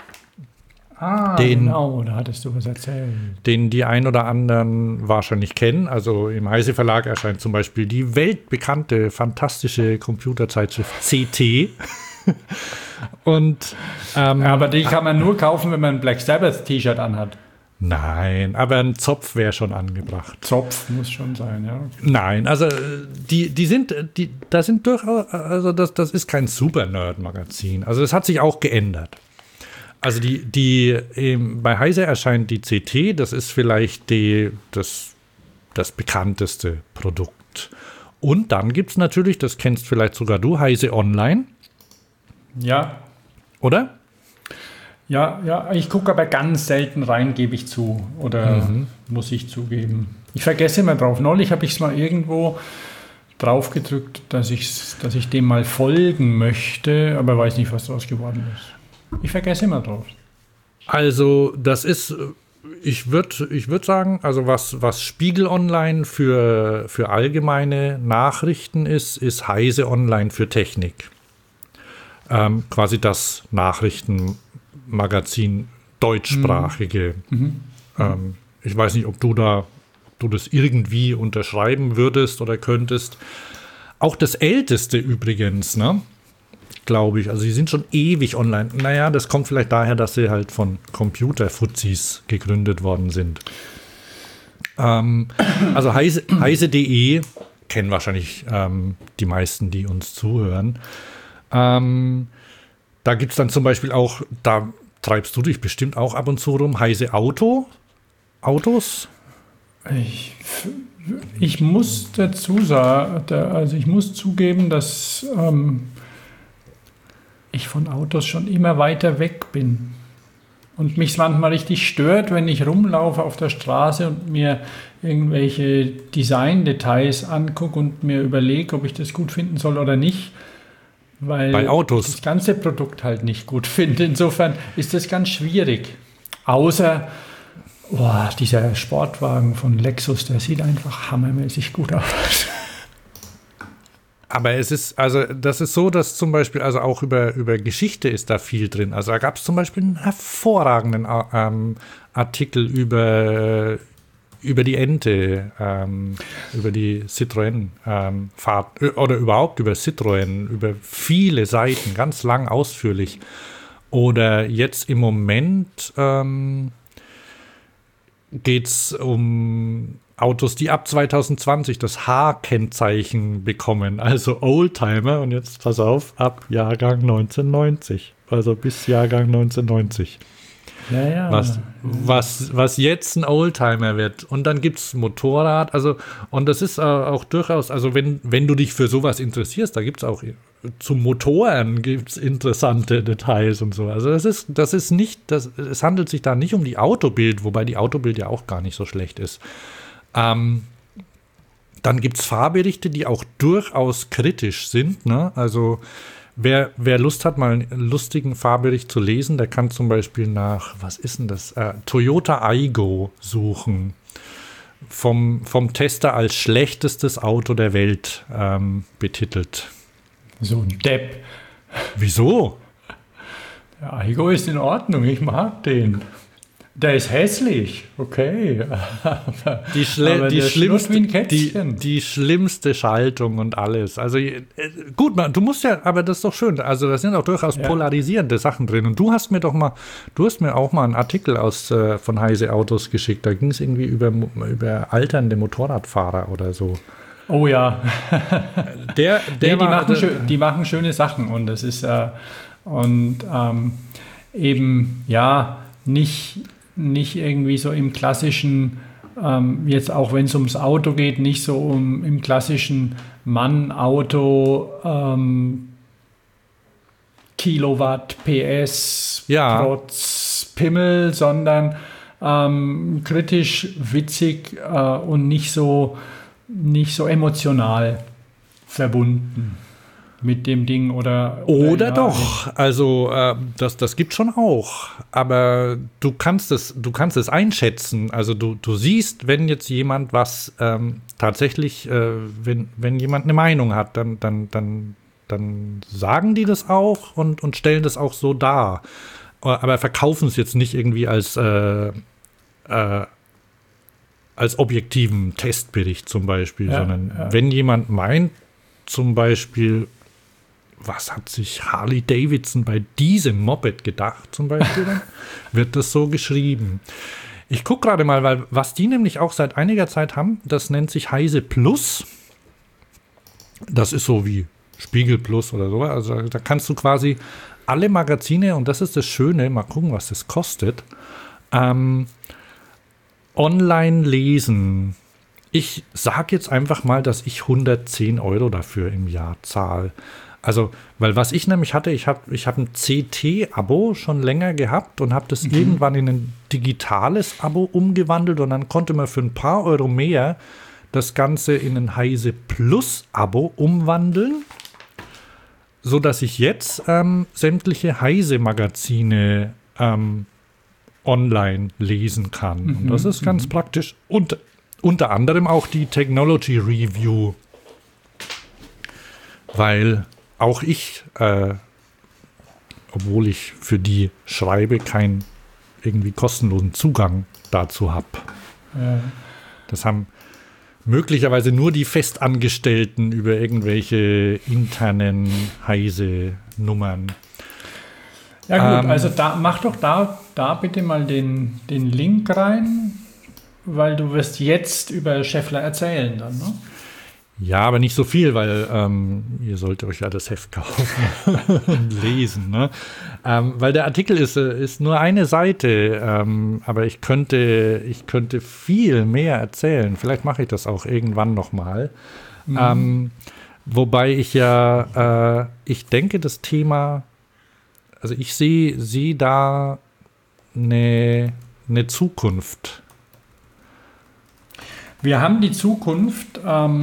Genau, da hattest du was erzählt.
Den die ein oder anderen wahrscheinlich kennen. Also im Heise Verlag erscheint zum Beispiel die weltbekannte, fantastische Computerzeitschrift CT. Und
aber die kann man nur kaufen, wenn man ein Black Sabbath T-Shirt anhat.
Nein, aber ein Zopf wäre schon angebracht.
Zopf muss schon sein, ja.
Nein, also da sind durchaus, also das ist kein Super-Nerd-Magazin. Also es hat sich auch geändert. Also bei Heise erscheint die CT, das ist vielleicht das bekannteste Produkt. Und dann gibt es natürlich, das kennst vielleicht sogar du, Heise Online.
Ja.
Oder?
Ja, ich gucke aber ganz selten rein, gebe ich zu. Oder muss ich zugeben. Ich vergesse immer drauf. Neulich habe ich es mal irgendwo drauf gedrückt, dass ich dem mal folgen möchte, aber weiß nicht, was daraus geworden ist. Ich vergesse immer drauf.
Also das ist, ich würd sagen, also was Spiegel Online für allgemeine Nachrichten ist Heise Online für Technik. Quasi das Nachrichtenmagazin deutschsprachige. Ich weiß nicht, ob du das irgendwie unterschreiben würdest oder könntest. Auch das älteste übrigens, ne? Glaube ich. Also sie sind schon ewig online. Naja, das kommt vielleicht daher, dass sie halt von Computerfuzis gegründet worden sind. Also heise.de kennen wahrscheinlich die meisten, die uns zuhören. Da gibt es dann zum Beispiel auch, da treibst du dich bestimmt auch ab und zu rum, Heise Autos?
Ich muss dazu sagen, also ich muss zugeben, dass ich von Autos schon immer weiter weg bin. Und mich manchmal richtig stört, wenn ich rumlaufe auf der Straße und mir irgendwelche Design-Details angucke und mir überlege, ob ich das gut finden soll oder nicht. Weil
bei Autos.
Ich das ganze Produkt halt nicht gut finde. Insofern ist das ganz schwierig. Außer dieser Sportwagen von Lexus, der sieht einfach hammermäßig gut aus.
Aber das ist so, dass zum Beispiel, also auch über Geschichte ist da viel drin. Also da gab es zum Beispiel einen hervorragenden Artikel über die Ente, über die Citroën Fahrt oder überhaupt über Citroën, über viele Seiten, ganz lang, ausführlich. Oder jetzt im Moment geht es um Autos, die ab 2020 das H-Kennzeichen bekommen, also Oldtimer, und jetzt pass auf, ab Jahrgang 1990, also bis Jahrgang 1990.
Ja.
Was jetzt ein Oldtimer wird. Und dann gibt es Motorrad, also, und das ist auch durchaus, also wenn du dich für sowas interessierst, da gibt es auch zu Motoren gibt's interessante Details und so. Also es handelt sich da nicht um die Autobild, wobei die Autobild ja auch gar nicht so schlecht ist. Dann gibt es Fahrberichte, die auch durchaus kritisch sind, ne? Also wer Lust hat, mal einen lustigen Fahrbericht zu lesen, der kann zum Beispiel nach, was ist denn das? Toyota Aygo suchen. Vom Tester als schlechtestes Auto der Welt betitelt.
So ein Depp.
Wieso?
Der Aygo ist in Ordnung, ich mag den. Der ist hässlich, okay.
Die schlimmste Schaltung und alles. Also gut, du musst ja, aber das ist doch schön. Also da sind auch durchaus polarisierende Sachen drin. Und du hast mir auch mal einen Artikel von Heise Autos geschickt. Da ging es irgendwie über alternde Motorradfahrer oder so.
Oh ja.
Die
machen schöne Sachen und das ist eben ja nicht irgendwie so im klassischen, jetzt auch wenn es ums Auto geht, nicht so im klassischen Mann-Auto, Kilowatt, PS, trotz Pimmel, sondern kritisch, witzig und nicht so emotional verbunden mit dem Ding oder
doch. Also das gibt schon auch. Aber du kannst es einschätzen. Also du siehst, wenn jetzt jemand was tatsächlich, wenn jemand eine Meinung hat, dann sagen die das auch und stellen das auch so dar. Aber verkaufen es jetzt nicht irgendwie als objektiven Testbericht zum Beispiel, sondern wenn jemand meint, zum Beispiel, was hat sich Harley Davidson bei diesem Moped gedacht, zum Beispiel, dann wird das so geschrieben. Ich gucke gerade mal, weil was die nämlich auch seit einiger Zeit haben, das nennt sich Heise Plus. Das ist so wie Spiegel Plus oder so. Also da kannst du quasi alle Magazine, und das ist das Schöne, mal gucken, was das kostet, online lesen. Ich sage jetzt einfach mal, dass ich 110 € dafür im Jahr zahle. Also, weil was ich nämlich hatte, ich hab ein CT-Abo schon länger gehabt und habe das irgendwann in ein digitales Abo umgewandelt und dann konnte man für ein paar Euro mehr das Ganze in ein Heise Plus-Abo umwandeln, sodass ich jetzt sämtliche Heise-Magazine online lesen kann. Und das ist ganz praktisch. Und unter anderem auch die Technology Review, weil auch ich, obwohl ich für die schreibe, keinen irgendwie kostenlosen Zugang dazu habe. Ja. Das haben möglicherweise nur die Festangestellten über irgendwelche internen Heise-Nummern.
Ja gut, also mach doch da bitte mal den Link rein, weil du wirst jetzt über Schaeffler erzählen dann, ne?
Ja, aber nicht so viel, weil ihr sollt euch ja das Heft kaufen und lesen, ne? Weil der Artikel ist nur eine Seite, aber ich könnte viel mehr erzählen. Vielleicht mache ich das auch irgendwann nochmal. Wobei ich ich denke, das Thema, also ich sehe da eine Zukunft.
Wir haben die Zukunft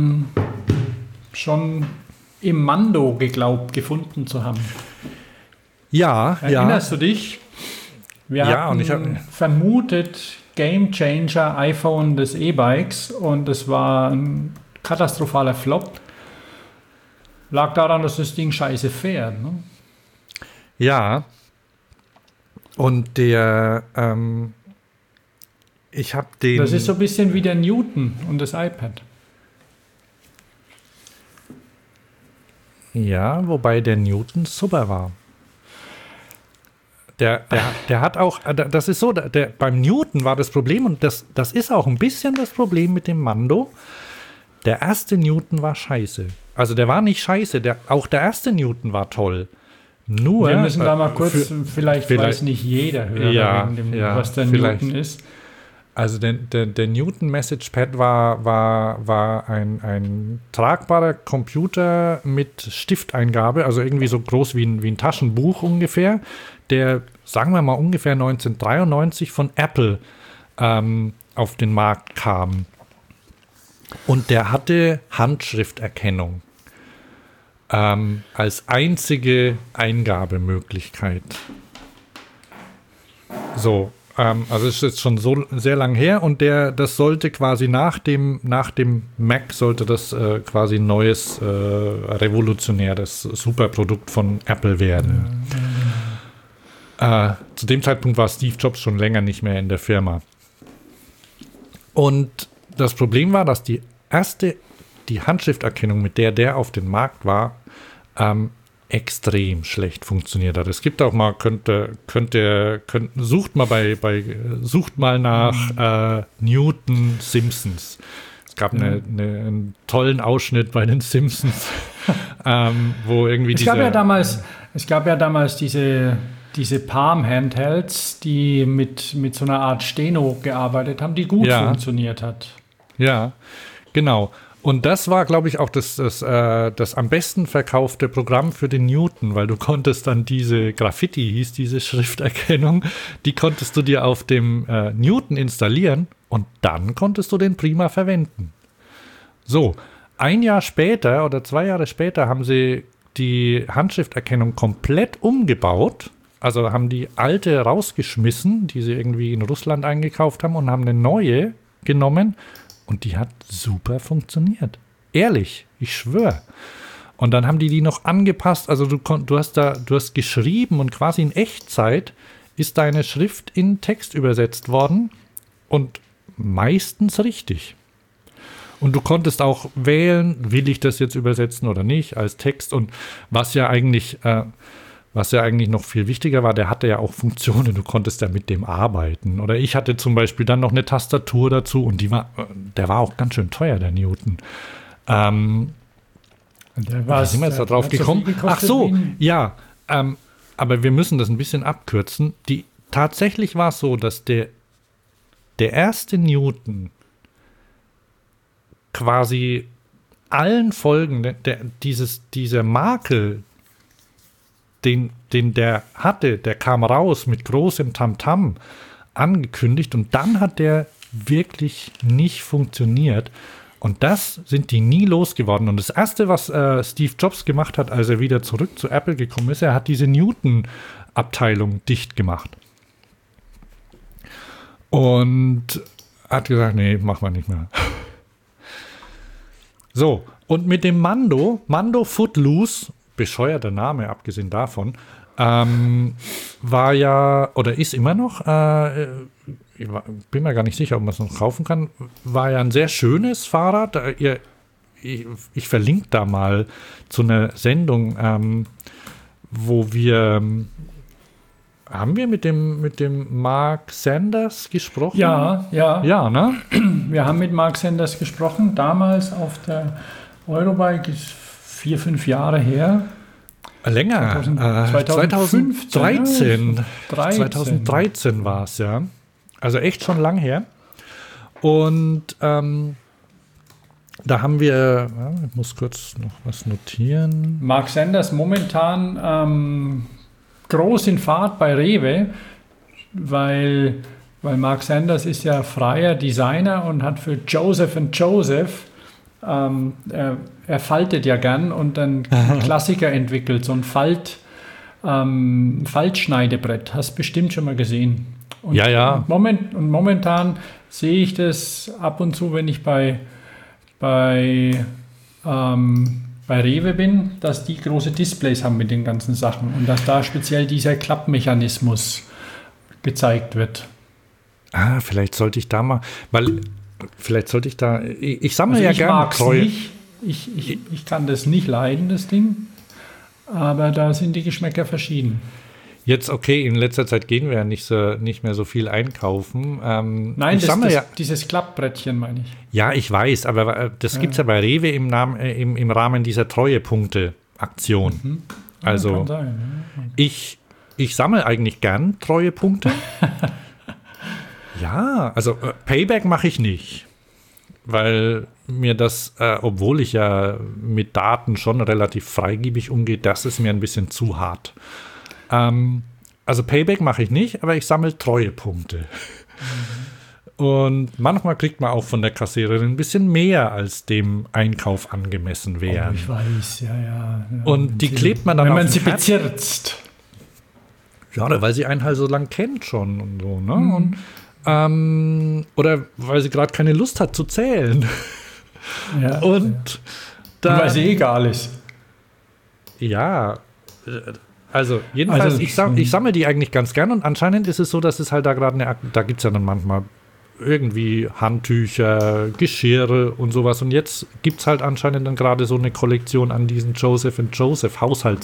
schon im Mando gefunden zu haben.
Ja,
Erinnerst du dich? Wir hatten vermutet Game Changer iPhone des E-Bikes und es war ein katastrophaler Flop. Lag daran, dass das Ding scheiße fährt, ne?
Ja. Und ich habe den...
Das ist so ein bisschen wie der Newton und das iPad.
Ja, wobei der Newton super war. Der hat auch, das ist so, beim Newton war das Problem, und das ist auch ein bisschen das Problem mit dem Mando. Der erste Newton war scheiße. Also der war nicht scheiße, auch der erste Newton war toll. Nur,
wir müssen da mal kurz, vielleicht weiß nicht jeder hören, was der Newton ist.
Also der Newton Message Pad war ein tragbarer Computer mit Stifteingabe, also irgendwie so groß wie ein Taschenbuch ungefähr, der, sagen wir mal, ungefähr 1993 von Apple auf den Markt kam. Und der hatte Handschrifterkennung als einzige Eingabemöglichkeit. So. Also es ist jetzt schon so sehr lang her, und das sollte quasi nach dem Mac sollte das quasi ein neues revolutionäres Superprodukt von Apple werden. Zu dem Zeitpunkt war Steve Jobs schon länger nicht mehr in der Firma. Und das Problem war, dass die Handschrifterkennung, mit der auf den Markt war, extrem schlecht funktioniert hat. Es gibt auch mal, sucht mal nach Newton Simpsons. Es gab einen tollen Ausschnitt bei den Simpsons, wo irgendwie
es gab ja damals diese Palm-Handhelds, die mit so einer Art Steno gearbeitet haben, die gut funktioniert hat.
Ja, genau. Und das war, glaube ich, auch das am besten verkaufte Programm für den Newton, weil du konntest dann diese Graffiti, hieß diese Schrifterkennung, die konntest du dir auf dem Newton installieren und dann konntest du den prima verwenden. So, 1 Jahr später oder 2 Jahre später haben sie die Handschrifterkennung komplett umgebaut, also haben die alte rausgeschmissen, die sie irgendwie in Russland eingekauft haben, und haben eine neue genommen. Und die hat super funktioniert. Ehrlich, ich schwöre. Und dann haben die noch angepasst. Also du hast geschrieben und quasi in Echtzeit ist deine Schrift in Text übersetzt worden und meistens richtig. Und du konntest auch wählen, will ich das jetzt übersetzen oder nicht, als Text. Und was ja eigentlich noch viel wichtiger war, der hatte ja auch Funktionen, du konntest ja mit dem arbeiten. Oder ich hatte zum Beispiel dann noch eine Tastatur dazu und der war auch ganz schön teuer, der Newton. Wie sind wir jetzt da drauf gekommen? Ach so, ja. Aber wir müssen das ein bisschen abkürzen. Tatsächlich war es so, dass der erste Newton quasi allen Folgen, dieser Makel, den der hatte, der kam raus mit großem Tamtam angekündigt und dann hat der wirklich nicht funktioniert. Und das sind die nie losgeworden. Und das Erste, was Steve Jobs gemacht hat, als er wieder zurück zu Apple gekommen ist, er hat diese Newton-Abteilung dicht gemacht. Und hat gesagt, nee, machen wir nicht mehr. So, und mit dem Mando Footloose, bescheuerter Name, abgesehen davon, war ja, oder ist immer noch, ich bin mir gar nicht sicher, ob man es noch kaufen kann, war ja ein sehr schönes Fahrrad. Ich verlinke da mal zu einer Sendung, wo wir, haben wir mit dem Mark Sanders gesprochen?
Ja.
Ja, ne?
Wir haben mit Mark Sanders gesprochen, damals auf der Eurobike, ist 4-5 Jahre her.
Länger, 2013. 2013 war es, ja. Also echt schon lang her. Und da haben wir, ich muss kurz noch was notieren.
Mark Sanders momentan groß in Fahrt bei Rewe, weil Mark Sanders ist ja freier Designer und hat für Joseph & Joseph er faltet ja gern und einen Klassiker entwickelt, so ein Faltschneidebrett. Hast bestimmt schon mal gesehen. Und
ja.
Momentan sehe ich das ab und zu, wenn ich bei Rewe bin, dass die große Displays haben mit den ganzen Sachen und dass da speziell dieser Klappmechanismus gezeigt wird.
Vielleicht sollte ich da mal, ich sammle
also
ja gerne Treue.
Ich kann das nicht leiden, das Ding, aber da sind die Geschmäcker verschieden.
Jetzt, okay, in letzter Zeit gehen wir ja nicht mehr so viel einkaufen.
Nein, dieses Klappbrettchen meine ich.
Ja, ich weiß, aber das gibt es ja bei Rewe im Rahmen dieser Treuepunkte-Aktion.
Mhm. Ja,
also
kann sein, ja.
Ich sammle eigentlich gern Treuepunkte. Ja, also Payback mache ich nicht, weil mir das, obwohl ich ja mit Daten schon relativ freigebig umgehe, das ist mir ein bisschen zu hart. Also Payback mache ich nicht, aber ich sammle Treuepunkte. Und manchmal kriegt man auch von der Kassiererin ein bisschen mehr, als dem Einkauf angemessen wäre.
Oh, ich weiß, ja.
Und die klebt man dann
wenn
auf
man sie
Herz.
bezirzt.
Ja, weil sie einen halt so lang kennt schon und so, ne? Und oder weil sie gerade keine Lust hat zu zählen.
Ja,
und
weil sie egal ist.
Ja, also jedenfalls, ich sammle die eigentlich ganz gern und anscheinend ist es so, dass es halt da gerade da gibt es ja dann manchmal irgendwie Handtücher, Geschirre und sowas und jetzt gibt es halt anscheinend dann gerade so eine Kollektion an diesen Joseph & Joseph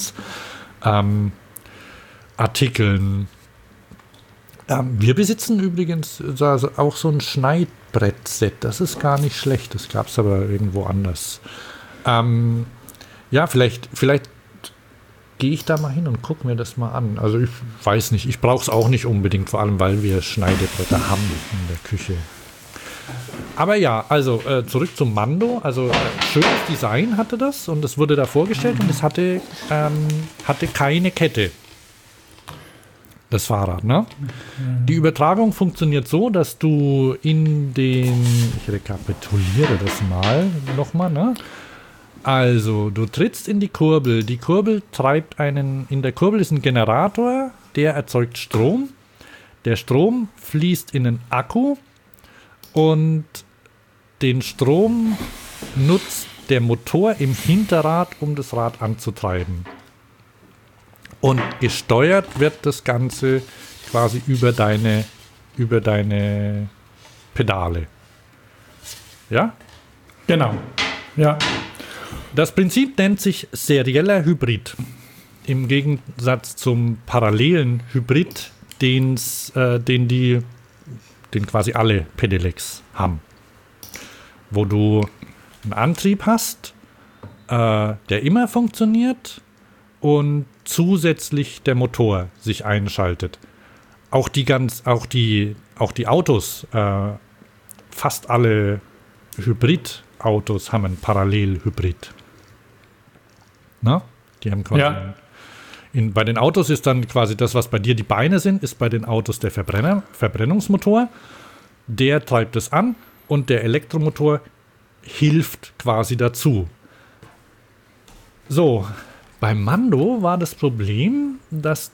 Haushaltsartikeln. Wir besitzen übrigens auch so ein Schneidbrett-Set. Das ist gar nicht schlecht. Das gab es aber irgendwo anders. Ja, vielleicht gehe ich da mal hin und gucke mir das mal an. Also ich weiß nicht. Ich brauche es auch nicht unbedingt, vor allem, weil wir Schneidebretter haben in der Küche. Aber ja, also zurück zum Mando. Also schönes Design hatte das und es wurde da vorgestellt und es hatte keine Kette. Das Fahrrad, ne? Die Übertragung funktioniert so, dass du ich rekapituliere das nochmal, ne? Also, du trittst in die Kurbel treibt in der Kurbel ist ein Generator, der erzeugt Strom. Der Strom fließt in einen Akku und den Strom nutzt der Motor im Hinterrad, um das Rad anzutreiben. Und gesteuert wird das Ganze quasi über deine Pedale. Ja?
Genau, ja.
Das Prinzip nennt sich serieller Hybrid. Im Gegensatz zum parallelen Hybrid, den quasi alle Pedelecs haben. Wo du einen Antrieb hast, der immer funktioniert und zusätzlich der Motor sich einschaltet. Auch die Autos, fast alle Hybridautos haben einen Parallelhybrid. Na? Die haben quasi bei den Autos ist dann quasi das, was bei dir die Beine sind, ist bei den Autos der Verbrennungsmotor. Der treibt es an und der Elektromotor hilft quasi dazu. So, beim Mando war das Problem, dass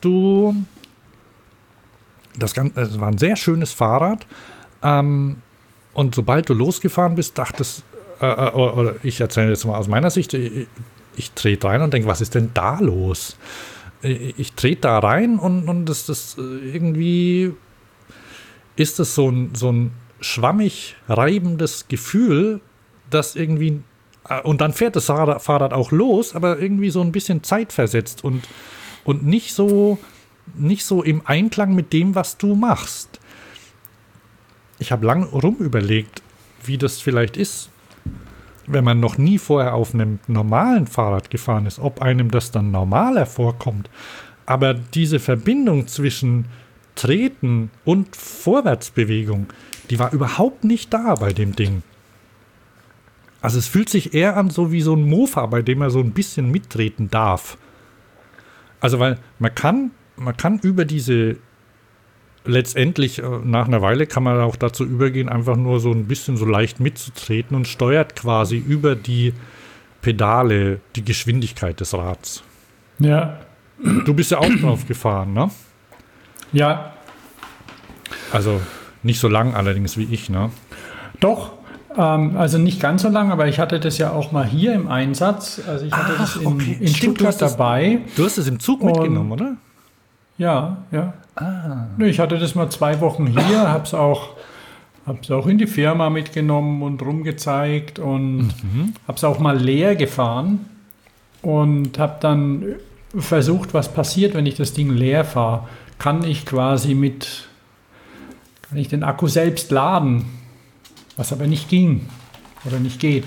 es war ein sehr schönes Fahrrad, und sobald du losgefahren bist, dachtest, oder ich erzähle jetzt mal aus meiner Sicht, ich trete rein und denke, was ist denn da los? Ich trete da rein und das irgendwie ist es so ein schwammig reibendes Gefühl, das irgendwie, und dann fährt das Fahrrad auch los, aber irgendwie so ein bisschen zeitversetzt und nicht so im Einklang mit dem, was du machst. Ich habe lang rumüberlegt, wie das vielleicht ist, wenn man noch nie vorher auf einem normalen Fahrrad gefahren ist, ob einem das dann normaler vorkommt. Aber diese Verbindung zwischen Treten und Vorwärtsbewegung, die war überhaupt nicht da bei dem Ding. Also es fühlt sich eher an so wie so ein Mofa, bei dem man so ein bisschen mittreten darf. Also weil man kann über diese, letztendlich nach einer Weile kann man auch dazu übergehen, einfach nur so ein bisschen so leicht mitzutreten und steuert quasi über die Pedale die Geschwindigkeit des Rads.
Ja.
Du bist ja auch drauf gefahren, ne?
Ja.
Also nicht so lang allerdings wie ich, ne?
Doch, also nicht ganz so lang, aber ich hatte das ja auch mal hier im Einsatz. Also ich hatte das in Stuttgart dabei.
Du hast es im Zug mitgenommen, oder?
Ja. Ich hatte das mal 2 Wochen hier, hab's auch in die Firma mitgenommen und rumgezeigt und hab's auch mal leer gefahren und habe dann versucht, was passiert, wenn ich das Ding leer fahre. Kann ich den Akku selbst laden, was aber nicht ging oder nicht geht.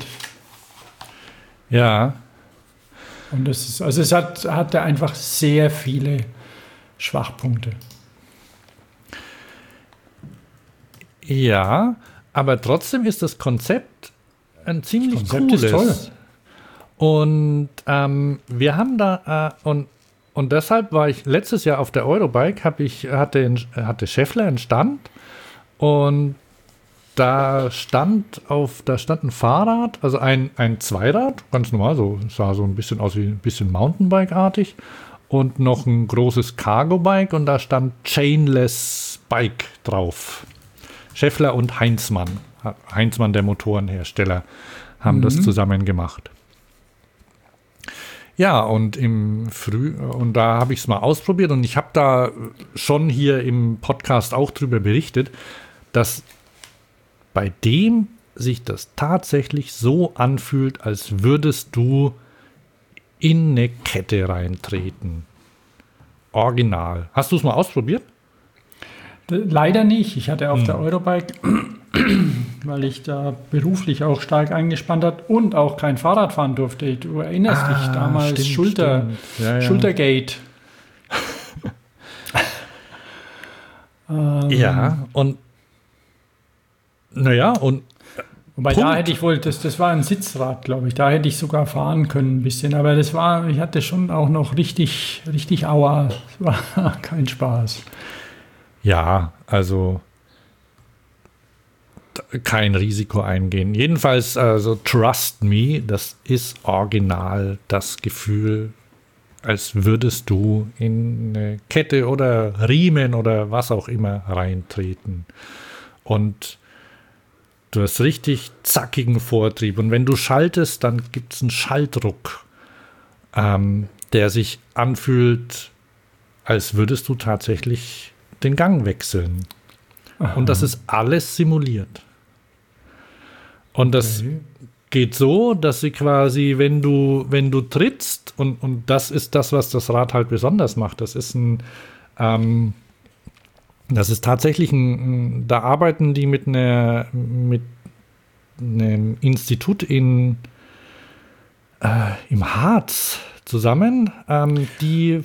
Ja.
Und es hatte einfach sehr viele Schwachpunkte.
Ja, aber trotzdem ist das Konzept ein ziemlich cooles. Ist toll. Und wir haben da und deshalb war ich letztes Jahr auf der Eurobike, hatte Schaeffler einen Stand und da stand ein Fahrrad, also ein Zweirad, ganz normal, so sah so ein bisschen aus wie ein bisschen Mountainbike-artig und noch ein großes Cargo-Bike und da stand Chainless Bike drauf. Schaeffler und Heinzmann, der Motorenhersteller, haben das zusammen gemacht. Ja, und und da habe ich es mal ausprobiert und ich habe da schon hier im Podcast auch drüber berichtet, dass bei dem sich das tatsächlich so anfühlt, als würdest du in eine Kette reintreten. Original. Hast du es mal ausprobiert?
Leider nicht. Ich hatte auf der Eurobike, weil ich da beruflich auch stark eingespannt hat und auch kein Fahrrad fahren durfte. Du erinnerst dich damals,
stimmt. Ja.
Schultergate.
Ja, und
wobei da hätte ich wohl, das war ein Sitzrad, glaube ich, da hätte ich sogar fahren können ein bisschen, aber ich hatte schon auch noch richtig Aua. Es war kein Spaß.
Ja, also kein Risiko eingehen. Jedenfalls, also trust me, das ist original das Gefühl, als würdest du in eine Kette oder Riemen oder was auch immer reintreten. Und du hast richtig zackigen Vortrieb. Und wenn du schaltest, dann gibt es einen Schalldruck, der sich anfühlt, als würdest du tatsächlich den Gang wechseln. Aha. Und das ist alles simuliert. Und geht so, dass sie quasi, wenn du trittst, und das ist das, was das Rad halt besonders macht, das ist tatsächlich da arbeiten die mit einem Institut im Harz zusammen, die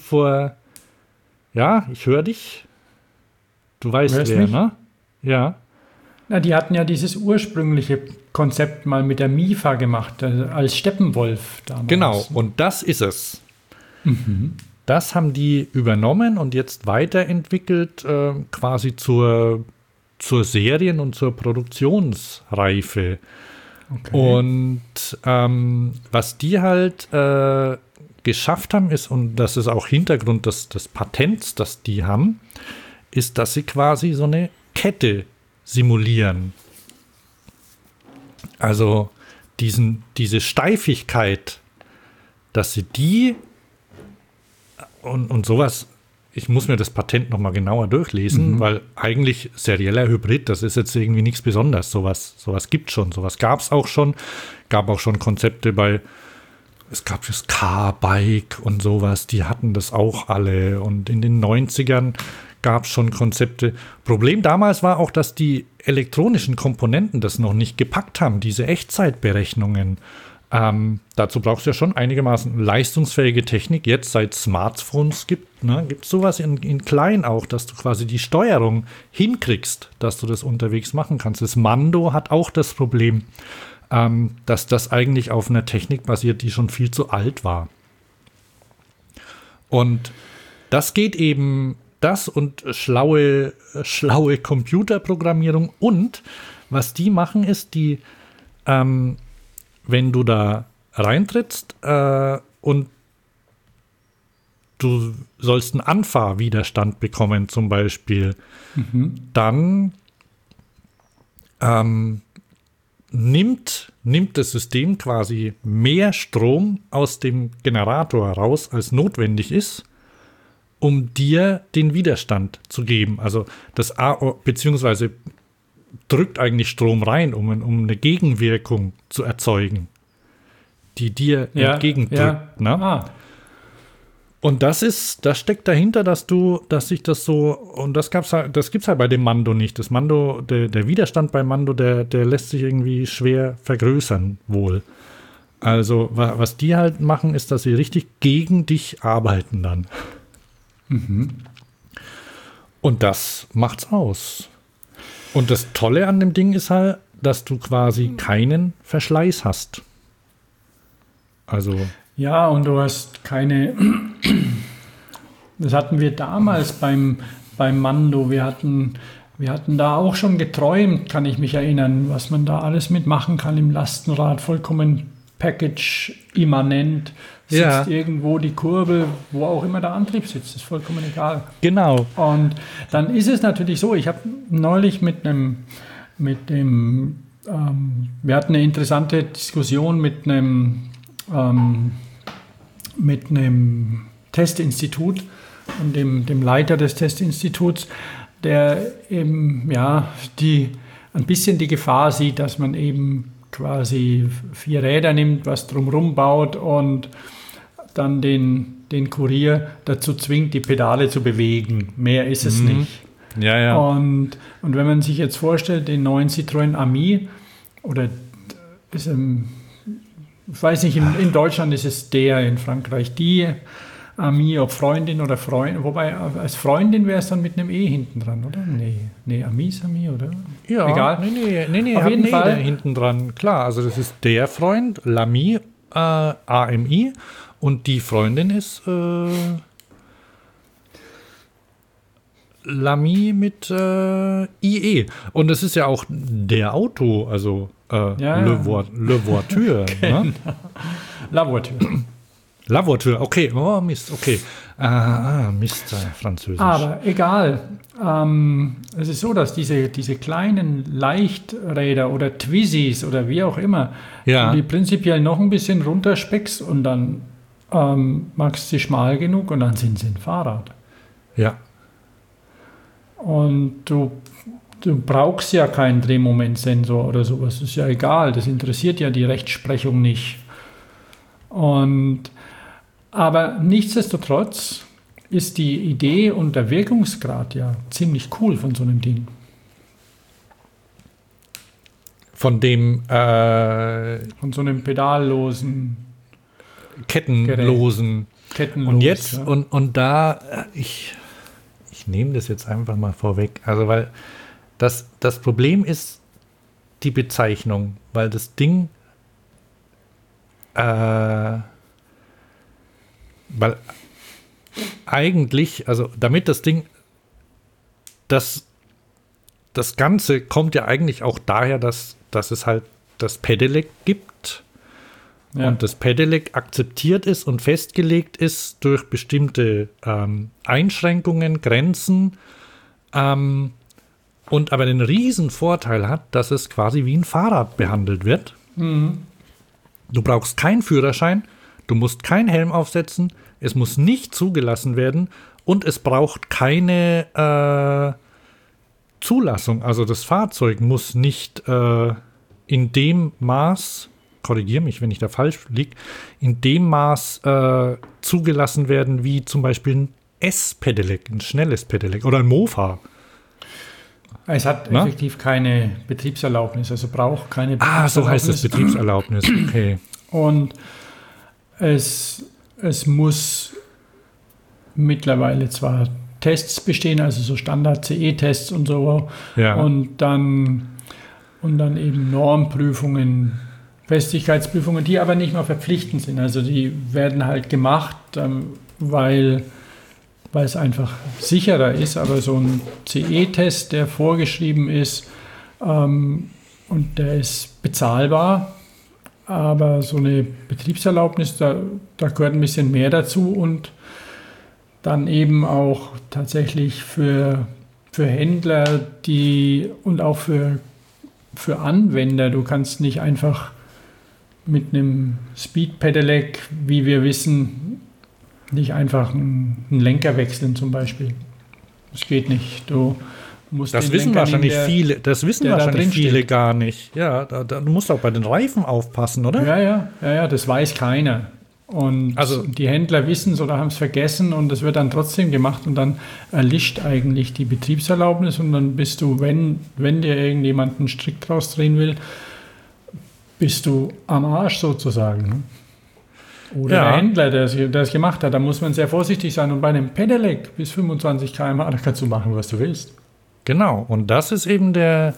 ich höre dich. Du weißt wer, ne? Ja.
Na, die hatten ja dieses ursprüngliche Konzept mal mit der MIFA gemacht, als Steppenwolf damals.
Genau, und das ist es. Das haben die übernommen und jetzt weiterentwickelt, quasi zur Serien- und zur Produktionsreife. Okay. Und was die halt geschafft haben, ist, und das ist auch Hintergrund des Patents, das die haben, ist, dass sie quasi so eine Kette simulieren. Also diese Steifigkeit, dass sie die und sowas, ich muss mir das Patent nochmal genauer durchlesen, weil eigentlich serieller Hybrid, das ist jetzt irgendwie nichts Besonderes. Sowas gibt es schon, sowas gab es auch schon. Gab auch schon Konzepte es gab das Car-Bike und sowas, die hatten das auch alle. Und in den 90ern gab es schon Konzepte. Problem damals war auch, dass die elektronischen Komponenten das noch nicht gepackt haben, diese Echtzeitberechnungen. Dazu brauchst du ja schon einigermaßen leistungsfähige Technik. Jetzt, seit Smartphones gibt es sowas in klein auch, dass du quasi die Steuerung hinkriegst, dass du das unterwegs machen kannst. Das Mando hat auch das Problem, dass das eigentlich auf einer Technik basiert, die schon viel zu alt war. Und das geht eben, das und schlaue Computerprogrammierung. Und was die machen, ist, wenn du da reintrittst und du sollst einen Anfahrwiderstand bekommen zum Beispiel, dann nimmt das System quasi mehr Strom aus dem Generator raus, als notwendig ist, um dir den Widerstand zu geben. Also beziehungsweise drückt eigentlich Strom rein, um eine Gegenwirkung zu erzeugen, die dir entgegendrückt. Ja. Ne? Und das steckt dahinter, dass sich das so, und das gibt's halt bei dem Mando nicht. Das Mando, der Widerstand beim Mando, der lässt sich irgendwie schwer vergrößern wohl. Also was die halt machen, ist, dass sie richtig gegen dich arbeiten dann. Und das macht's aus. Und das Tolle an dem Ding ist halt, dass du quasi keinen Verschleiß hast. Also.
Ja, und du hast keine. Das hatten wir damals beim Mando. Wir hatten da auch schon geträumt, kann ich mich erinnern, was man da alles mitmachen kann im Lastenrad. Vollkommen Package-immanent. Sitzt irgendwo die Kurbel, wo auch immer der Antrieb sitzt, ist vollkommen egal.
Genau.
Und dann ist es natürlich so, ich habe neulich wir hatten eine interessante Diskussion mit einem Testinstitut und dem Leiter des Testinstituts, der eben ein bisschen die Gefahr sieht, dass man eben quasi 4 Räder nimmt, was drumherum baut und dann den Kurier dazu zwingt, die Pedale zu bewegen. Mehr ist es nicht.
Ja.
Und wenn man sich jetzt vorstellt, den neuen Citroën Ami, oder ich weiß nicht, in Deutschland ist es in Frankreich die Ami, ob Freundin oder Freund, wobei als Freundin wäre es dann mit einem E hinten dran, oder? Nee, Ami ist Ami, oder?
Ja, egal. Nee, auf jeden Fall hinten dran. Klar, also das ist der Freund, L'Ami, AMI, und die Freundin ist L'Ami mit IE. Und es ist ja auch der Auto, also Le Voiture.
Genau. Ne? La Voiture.
La Voiture, okay. Oh, Mist, okay. Mist, Französisch.
Aber egal. Es ist so, dass diese kleinen Leichträder oder Twizzys oder wie auch immer, die prinzipiell noch ein bisschen runterspeckst und dann machst du sie schmal genug und dann sind sie ein Fahrrad.
Ja.
Und du du brauchst ja keinen Drehmomentsensor oder sowas. Das ist ja egal. Das interessiert ja die Rechtsprechung nicht. Aber nichtsdestotrotz ist die Idee und der Wirkungsgrad ja ziemlich cool von so einem Ding.
Von dem
von so einem pedallosen,
kettenlosen. Und jetzt,
ja.
und da, ich nehme das jetzt einfach mal vorweg. Also, weil das Problem ist die Bezeichnung, weil das Ding, weil eigentlich, also damit das Ding, das Ganze kommt ja eigentlich auch daher, dass es halt das Pedelec gibt. Ja. Und das Pedelec akzeptiert ist und festgelegt ist durch bestimmte Einschränkungen, Grenzen und aber den riesen Vorteil hat, dass es quasi wie ein Fahrrad behandelt wird.
Mhm.
Du brauchst keinen Führerschein, du musst keinen Helm aufsetzen, es muss nicht zugelassen werden und es braucht keine Zulassung. Also das Fahrzeug muss nicht in dem Maß, korrigiere mich, wenn ich da falsch liege, in dem Maß zugelassen werden, wie zum Beispiel ein S-Pedelec, ein schnelles Pedelec oder ein Mofa.
Es hat effektiv keine Betriebserlaubnis, also braucht keine Betriebserlaubnis.
So heißt das Betriebserlaubnis, okay.
Und es muss mittlerweile zwar Tests bestehen, also so Standard-CE-Tests und so,
ja. Und
dann eben Normprüfungen, Festigkeitsprüfungen, die aber nicht mehr verpflichtend sind. Also die werden halt gemacht, weil es einfach sicherer ist, aber so ein CE-Test, der vorgeschrieben ist und der ist bezahlbar, aber so eine Betriebserlaubnis, da gehört ein bisschen mehr dazu und dann eben auch tatsächlich für Händler und auch für Anwender. Du kannst nicht einfach mit einem Speed-Pedelec, wie wir wissen, nicht einfach einen Lenker wechseln zum Beispiel. Das geht nicht. Du musst
das wissen wahrscheinlich viele gar nicht. Ja, du musst auch bei den Reifen aufpassen, oder?
Ja, das weiß keiner. Und also, die Händler wissen es oder haben es vergessen und es wird dann trotzdem gemacht und dann erlischt eigentlich die Betriebserlaubnis und dann bist du, wenn dir irgendjemand einen Strick draus drehen will, bist du am Arsch sozusagen. Oder der Händler, der es gemacht hat, da muss man sehr vorsichtig sein und bei einem Pedelec bis 25 km/h, da kannst du machen, was du willst.
Genau, und das ist eben das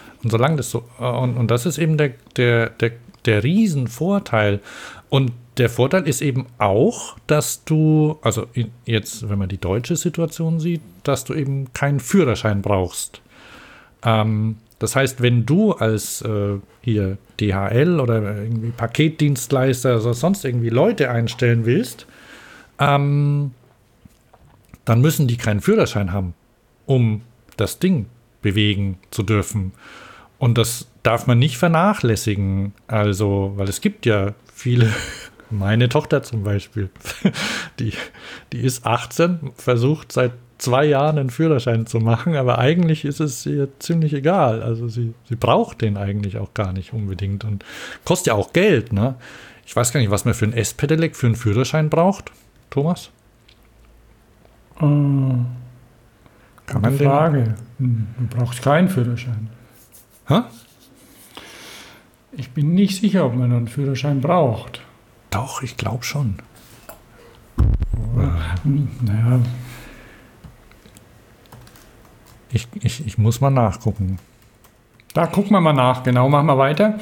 ist eben der Riesenvorteil. Und der Vorteil ist eben auch, dass du, also jetzt, wenn man die deutsche Situation sieht, dass du eben keinen Führerschein brauchst. Das heißt, wenn du als hier DHL oder irgendwie Paketdienstleister oder sonst irgendwie Leute einstellen willst, dann müssen die keinen Führerschein haben, um das Ding bewegen zu dürfen. Und das darf man nicht vernachlässigen. Also, weil es gibt ja viele, meine Tochter zum Beispiel, die ist 18, versucht seit 2 Jahren einen Führerschein zu machen, aber eigentlich ist es ihr ziemlich egal. Also sie braucht den eigentlich auch gar nicht unbedingt und kostet ja auch Geld, ne? Ich weiß gar nicht, was man für ein S-Pedelec für einen Führerschein braucht, Thomas?
Kann man Frage. Du brauchst keinen Führerschein.
Hä?
Ich bin nicht sicher, ob man einen Führerschein braucht.
Doch, ich glaube schon.
Naja.
Ich muss mal nachgucken.
Da gucken wir mal nach, genau, machen wir weiter.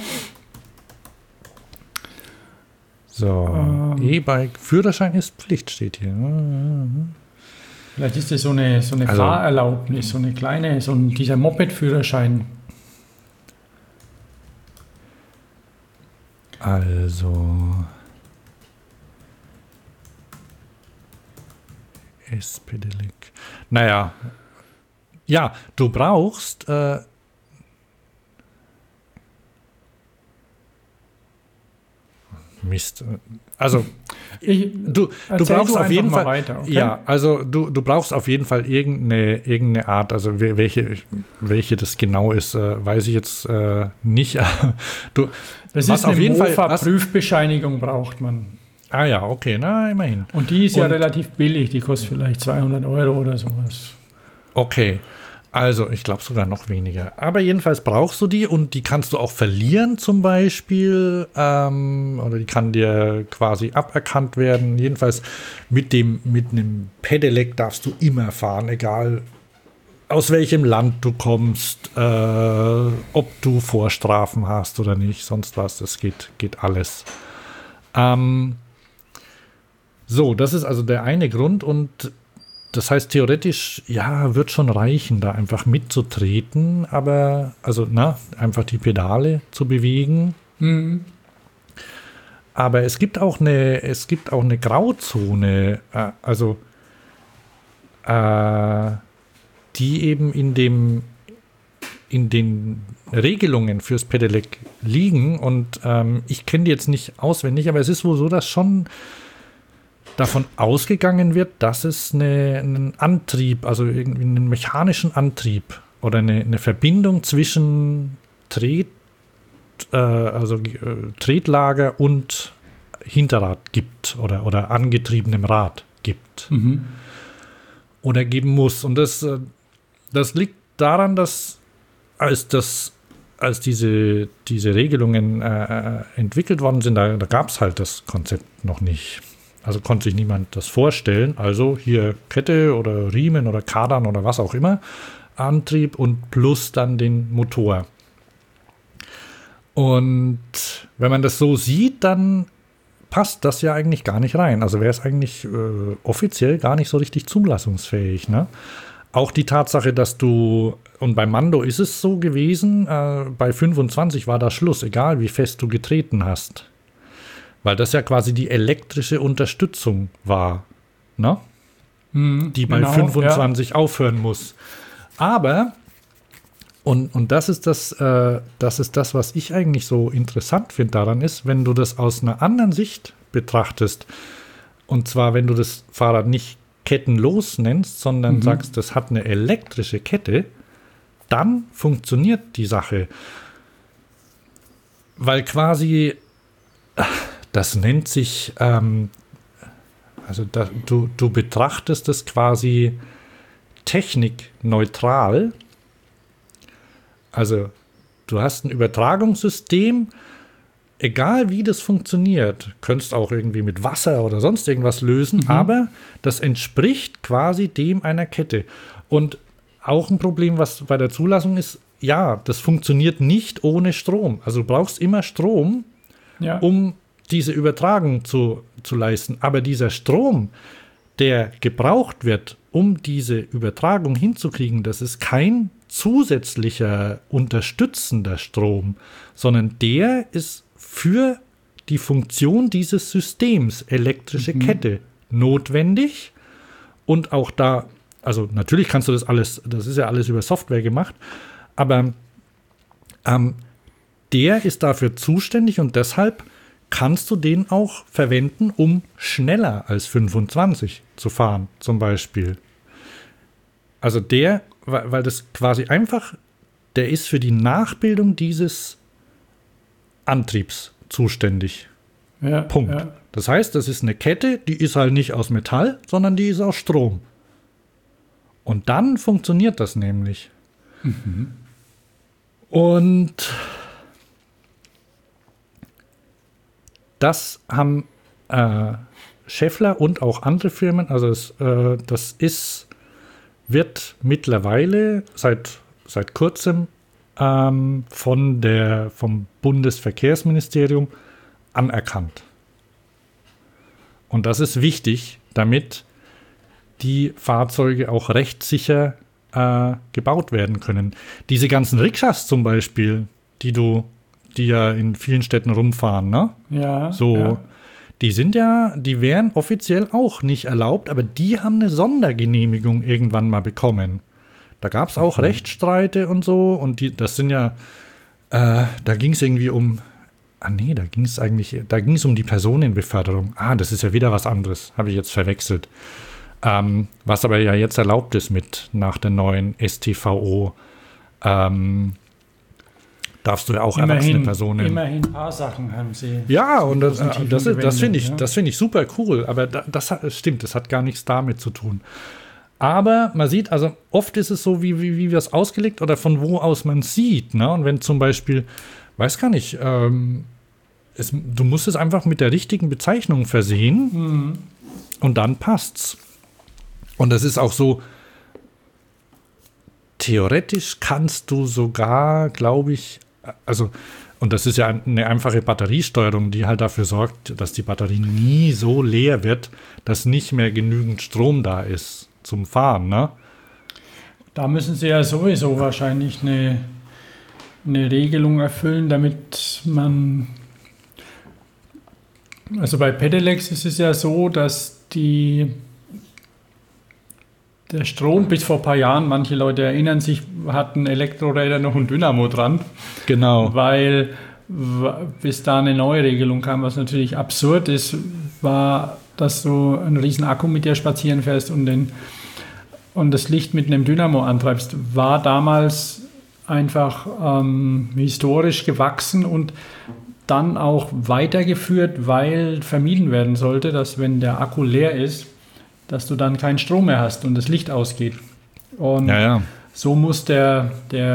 So, E-Bike, Führerschein ist Pflicht, steht hier.
Vielleicht ist das so eine Fahrerlaubnis, so eine kleine, dieser Moped-Führerschein.
Also S-Pedelec. Naja. Ja, du brauchst Mist. Also du
brauchst
auf jeden Fall
weiter, okay?
Ja, also du brauchst auf jeden Fall irgendeine Art, also welche das genau ist, weiß ich jetzt nicht.
Das ist eine Mofa-Prüfbescheinigung braucht man.
Ah ja, okay, na immerhin.
Und die ist ja relativ billig, die kostet vielleicht 200 € oder sowas.
Okay. Also, ich glaube sogar noch weniger. Aber jedenfalls brauchst du die und die kannst du auch verlieren zum Beispiel. Oder die kann dir quasi aberkannt werden. Jedenfalls mit einem Pedelec darfst du immer fahren, egal aus welchem Land du kommst, ob du Vorstrafen hast oder nicht, sonst was. Das geht alles. So, das ist also der eine Grund und das heißt, theoretisch, ja, wird schon reichen, da einfach mitzutreten, aber, also, einfach die Pedale zu bewegen. Mhm. Aber es gibt auch eine Grauzone, die eben in den Regelungen fürs Pedelec liegen und ich kenne die jetzt nicht auswendig, aber es ist wohl so, dass schon davon ausgegangen wird, dass es einen Antrieb, also irgendwie einen mechanischen Antrieb oder eine Verbindung zwischen Tretlager und Hinterrad gibt oder angetriebenem Rad gibt. Mhm. Oder geben muss. Und das liegt daran, dass als diese Regelungen entwickelt worden sind, da gab es halt das Konzept noch nicht. Also konnte sich niemand das vorstellen. Also hier Kette oder Riemen oder Kardan oder was auch immer. Antrieb und plus dann den Motor. Und wenn man das so sieht, dann passt das ja eigentlich gar nicht rein. Also wäre es eigentlich offiziell gar nicht so richtig zulassungsfähig. Ne? Auch die Tatsache, dass und bei Mando ist es so gewesen, bei 25 war da Schluss, egal wie fest du getreten hast. Weil das ja quasi die elektrische Unterstützung war, ne? Die bei 25 aufhören muss. Aber, und das ist das, was ich eigentlich so interessant finde daran ist, wenn du das aus einer anderen Sicht betrachtest, und zwar, wenn du das Fahrrad nicht kettenlos nennst, sondern sagst, das hat eine elektrische Kette, dann funktioniert die Sache. Weil quasi das nennt sich, du betrachtest es quasi technikneutral. Also du hast ein Übertragungssystem, egal wie das funktioniert, könntest auch irgendwie mit Wasser oder sonst irgendwas lösen, aber das entspricht quasi dem einer Kette. Und auch ein Problem, was bei der Zulassung ist, ja, das funktioniert nicht ohne Strom. Also du brauchst immer Strom, um diese Übertragung zu leisten. Aber dieser Strom, der gebraucht wird, um diese Übertragung hinzukriegen, das ist kein zusätzlicher unterstützender Strom, sondern der ist für die Funktion dieses Systems, elektrische Kette, notwendig. Und auch da, also natürlich kannst du das ist ja alles über Software gemacht, aber der ist dafür zuständig und deshalb kannst du den auch verwenden, um schneller als 25 zu fahren, zum Beispiel. Also weil das quasi einfach, der ist für die Nachbildung dieses Antriebs zuständig. Ja, Punkt. Ja. Das heißt, das ist eine Kette, die ist halt nicht aus Metall, sondern die ist aus Strom. Und dann funktioniert das nämlich. Und das haben Schaeffler und auch andere Firmen, also wird mittlerweile seit kurzem vom Bundesverkehrsministerium anerkannt. Und das ist wichtig, damit die Fahrzeuge auch rechtssicher gebaut werden können. Diese ganzen Rikschas zum Beispiel, die ja in vielen Städten rumfahren, ne? Ja. So, ja. Die wären offiziell auch nicht erlaubt, aber die haben eine Sondergenehmigung irgendwann mal bekommen. Da gab es auch Rechtsstreite und so, und das sind ja, da ging es irgendwie um nee, da ging es um die Personenbeförderung. Das ist ja wieder was anderes, habe ich jetzt verwechselt. Was aber ja jetzt erlaubt ist nach der neuen StVO, darfst du ja auch erwachsene Personen.
Immerhin ein paar Sachen haben sie.
Ja, und das finde ich super cool. Aber das stimmt, das hat gar nichts damit zu tun. Aber man sieht, also oft ist es so, wie wir es ausgelegt oder von wo aus man sieht. Ne? Und wenn zum Beispiel, weiß gar nicht, du musst es einfach mit der richtigen Bezeichnung versehen und dann passt's. Und das ist auch so, theoretisch kannst du sogar, glaube ich, also, und das ist ja eine einfache Batteriesteuerung, die halt dafür sorgt, dass die Batterie nie so leer wird, dass nicht mehr genügend Strom da ist zum Fahren, ne?
Da müssen sie ja sowieso wahrscheinlich eine Regelung erfüllen, damit man, also bei Pedelecs ist es ja so, dass der Strom bis vor ein paar Jahren, manche Leute erinnern sich, hatten Elektroräder noch ein Dynamo dran.
Genau.
Weil bis da eine neue Regelung kam, was natürlich absurd ist, war, dass du einen riesen Akku mit dir spazieren fährst und das Licht mit einem Dynamo antreibst, war damals einfach historisch gewachsen und dann auch weitergeführt, weil vermieden werden sollte, dass wenn der Akku leer ist, dass du dann keinen Strom mehr hast und das Licht ausgeht. Und so muss der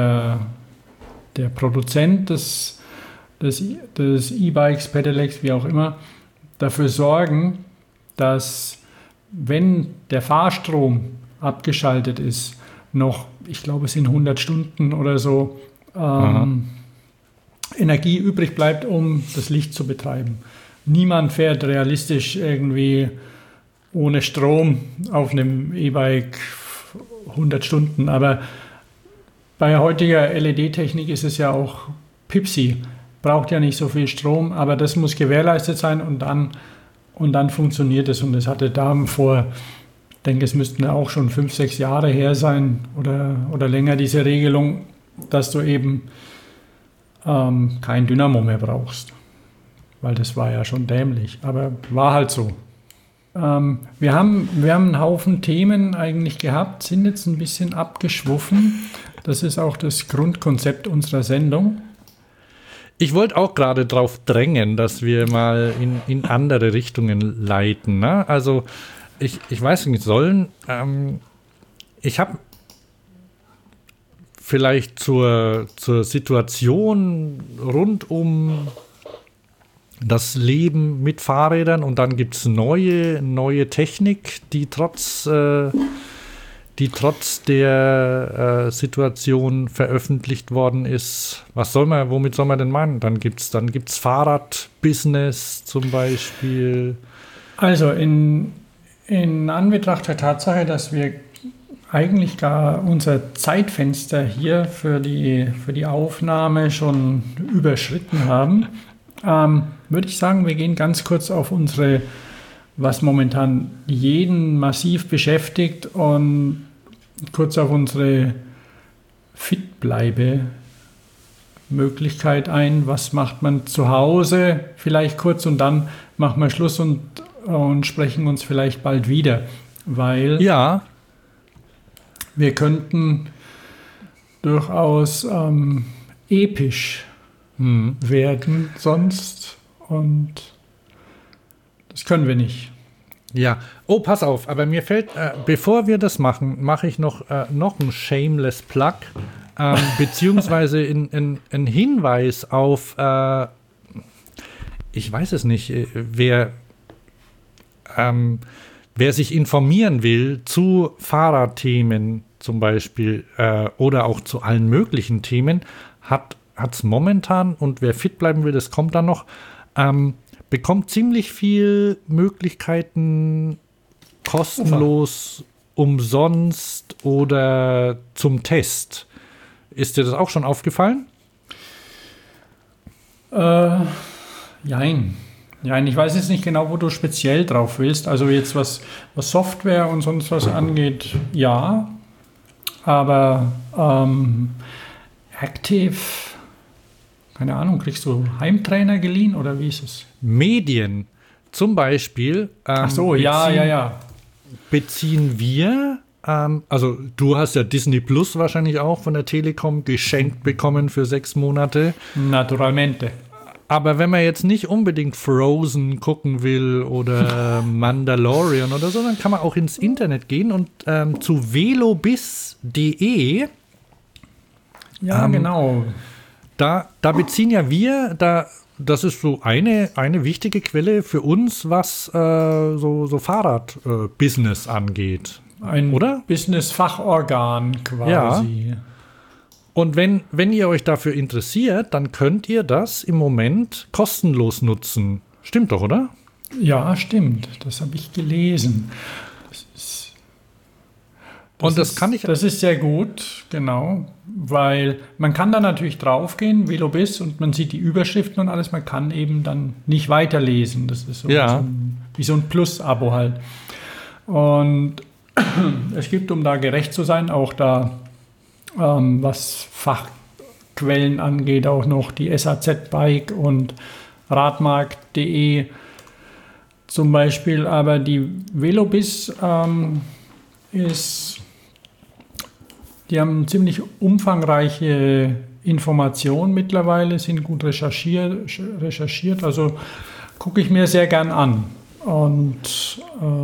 Produzent des E-Bikes, Pedelecs, wie auch immer, dafür sorgen, dass, wenn der Fahrstrom abgeschaltet ist, noch, ich glaube, es sind 100 Stunden oder so, Energie übrig bleibt, um das Licht zu betreiben. Niemand fährt realistisch irgendwie ohne Strom auf einem E-Bike 100 Stunden. Aber bei heutiger LED-Technik ist es ja auch Pipsi. Braucht ja nicht so viel Strom, aber das muss gewährleistet sein und dann funktioniert es. Und es hatte da vor, ich denke, es müssten auch schon 5, 6 Jahre her sein oder länger, diese Regelung, dass du eben kein Dynamo mehr brauchst. Weil das war ja schon dämlich, aber war halt so. Wir haben einen Haufen Themen eigentlich gehabt, sind jetzt ein bisschen abgeschwuffen. Das ist auch das Grundkonzept unserer Sendung.
Ich wollte auch gerade darauf drängen, dass wir mal in andere Richtungen leiten. Ne? Also ich weiß nicht, ich habe vielleicht zur Situation rund um das Leben mit Fahrrädern und dann gibt es neue Technik, die trotz der Situation veröffentlicht worden ist. Womit soll man denn meinen? Dann gibt's Fahrradbusiness zum Beispiel.
Also in Anbetracht der Tatsache, dass wir eigentlich gar unser Zeitfenster hier für die Aufnahme schon überschritten haben, würde ich sagen, wir gehen ganz kurz auf was momentan jeden massiv beschäftigt, und kurz auf unsere Fitbleibe-Möglichkeit ein. Was macht man zu Hause? Vielleicht kurz, und dann machen wir Schluss und sprechen uns vielleicht bald wieder, weil wir könnten durchaus episch werden sonst, und das können wir nicht.
Ja, oh, pass auf, aber mir fällt, bevor wir das machen, mache ich noch einen shameless Plug, beziehungsweise ein Hinweis auf, ich weiß es nicht, wer sich informieren will zu Fahrradthemen zum Beispiel oder auch zu allen möglichen Themen, hat es momentan, und wer fit bleiben will, das kommt dann noch, bekommt ziemlich viel Möglichkeiten kostenlos, umsonst oder zum Test. Ist dir das auch schon aufgefallen?
Jein. Ich weiß jetzt nicht genau, wo du speziell drauf willst. Also jetzt was Software und sonst was angeht, ja. Aber Active keine Ahnung, kriegst du Heimtrainer geliehen oder wie ist es?
Medien. Zum Beispiel.
Ach so, ja.
Beziehen wir, also du hast ja Disney Plus wahrscheinlich auch von der Telekom geschenkt bekommen für 6 Monate.
Naturalmente.
Aber wenn man jetzt nicht unbedingt Frozen gucken will oder Mandalorian oder so, dann kann man auch ins Internet gehen und zu velobis.de.
Ja, genau.
Da beziehen ja wir, das ist so eine wichtige Quelle für uns, was so Fahrradbusiness angeht.
Ein
oder?
Business-Fachorgan quasi.
Ja. Und wenn ihr euch dafür interessiert, dann könnt ihr das im Moment kostenlos nutzen. Stimmt doch, oder?
Ja, stimmt. Das habe ich gelesen. Das ist sehr gut, genau, weil man kann da natürlich draufgehen, Velobis, und man sieht die Überschriften und alles, man kann eben dann nicht weiterlesen. Das ist so, wie so ein Plus-Abo halt. Und es gibt, um da gerecht zu sein, auch da, was Fachquellen angeht, auch noch die SAZ Bike und Radmarkt.de zum Beispiel, aber die Velobis die haben ziemlich umfangreiche Informationen mittlerweile, sind gut recherchiert, also gucke ich mir sehr gern an. Und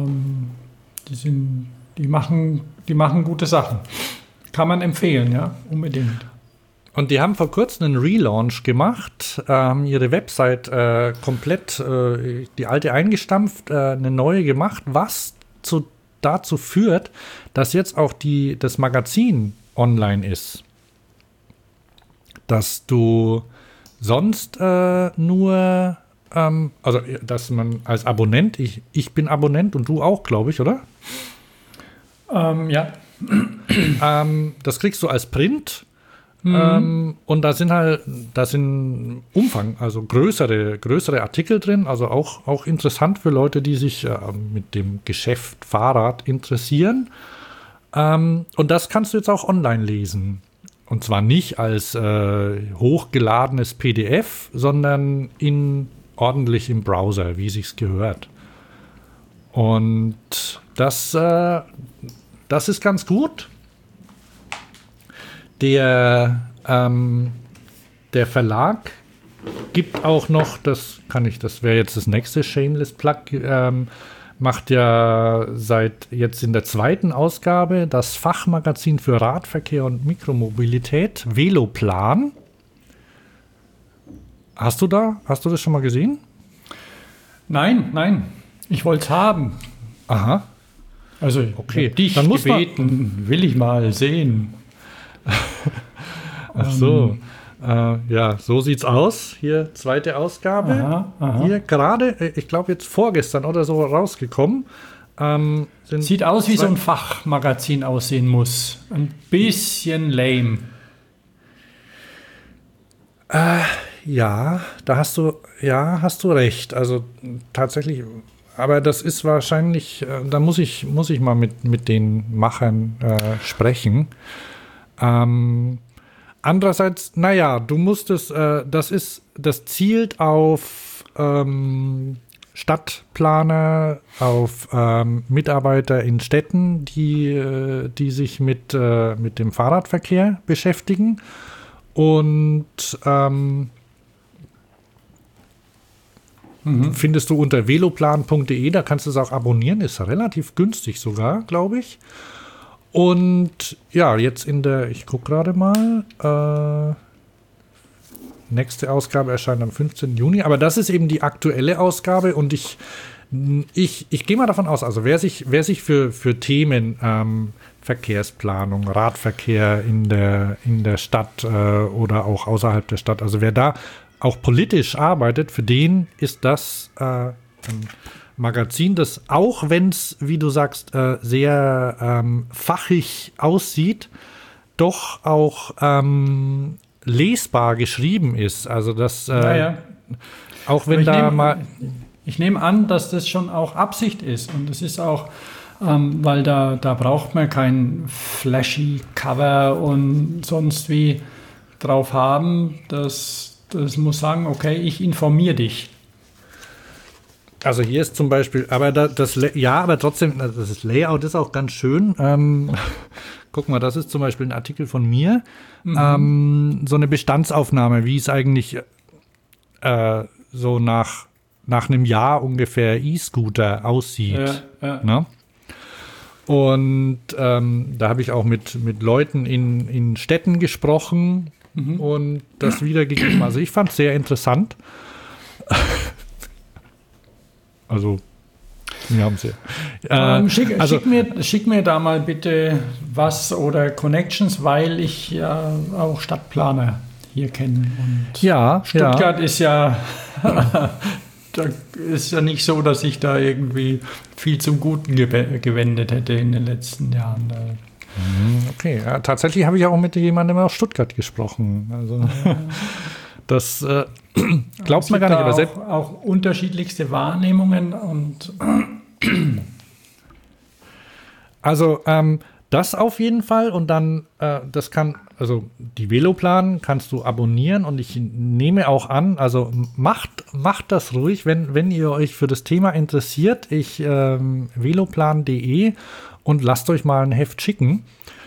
die machen gute Sachen. Kann man empfehlen, ja, unbedingt.
Und die haben vor kurzem einen Relaunch gemacht, haben ihre Website komplett, die alte eingestampft, eine neue gemacht, was dazu führt, dass jetzt auch das Magazin online ist. Dass du sonst nur, also dass man als Abonnent, ich bin Abonnent und du auch, glaube ich, oder?
Ja.
Das kriegst du als Print. Und da sind Umfang, also größere Artikel drin, also auch interessant für Leute, die sich mit dem Geschäft Fahrrad interessieren. Und das kannst du jetzt auch online lesen. Und zwar nicht als hochgeladenes PDF, sondern ordentlich im Browser, wie sich's gehört. Und das ist ganz gut. Der Verlag gibt auch noch, das wäre jetzt das nächste Shameless Plug, macht ja seit jetzt in der 2. Ausgabe das Fachmagazin für Radverkehr und Mikromobilität, Veloplan. Hast du das schon mal gesehen?
Nein. Ich wollte es haben.
Aha.
Also,
okay.
Dich dann gebeten, will ich mal sehen.
Ach so. Ja, so sieht's aus. Hier 2. Ausgabe. Aha. Hier gerade, ich glaube jetzt vorgestern oder so rausgekommen.
Sieht aus, wie so ein Fachmagazin aussehen muss. Ein bisschen lame.
Ja, hast du recht. Also tatsächlich, aber das ist wahrscheinlich, da muss ich mal mit den Machern sprechen. Andererseits, du musst das zielt auf Stadtplaner, auf Mitarbeiter in Städten, die sich mit dem Fahrradverkehr beschäftigen. Und findest du unter veloplan.de, da kannst du es auch abonnieren, ist relativ günstig sogar, glaube ich. Und ja, jetzt ich gucke gerade mal, nächste Ausgabe erscheint am 15. Juni, aber das ist eben die aktuelle Ausgabe und ich gehe mal davon aus, also wer sich für Themen Verkehrsplanung, Radverkehr in der Stadt oder auch außerhalb der Stadt, also wer da auch politisch arbeitet, für den ist das ein Magazin, das auch wenn es, wie du sagst, sehr fachig aussieht, doch auch lesbar geschrieben ist. Also das auch wenn
ich nehme an, dass das schon auch Absicht ist und es ist auch, weil da braucht man kein flashy Cover und sonst wie drauf haben, dass das muss sagen, okay, ich informiere dich.
Also hier ist zum Beispiel, aber aber trotzdem, das Layout ist auch ganz schön. Guck mal, das ist zum Beispiel ein Artikel von mir. So eine Bestandsaufnahme, wie es eigentlich so nach einem Jahr ungefähr E-Scooter aussieht.
Ja.
Ne? Und da habe ich auch mit Leuten in Städten gesprochen und das wiedergegeben. Also ich fand es sehr interessant. Also, wir haben sie.
Schick mir da mal bitte was oder Connections, weil ich ja auch Stadtplaner hier kenne. Und Stuttgart ist ja da ist ja nicht so, dass ich da irgendwie viel zum Guten gewendet hätte in den letzten Jahren.
Okay, ja, tatsächlich habe ich auch mit jemandem aus Stuttgart gesprochen. Also das glaubt man gar nicht. Aber
auch unterschiedlichste Wahrnehmungen und
also das auf jeden Fall und dann also die Veloplan kannst du abonnieren und ich nehme auch an, also macht das ruhig, wenn ihr euch für das Thema interessiert, veloplan.de und lasst euch mal ein Heft schicken.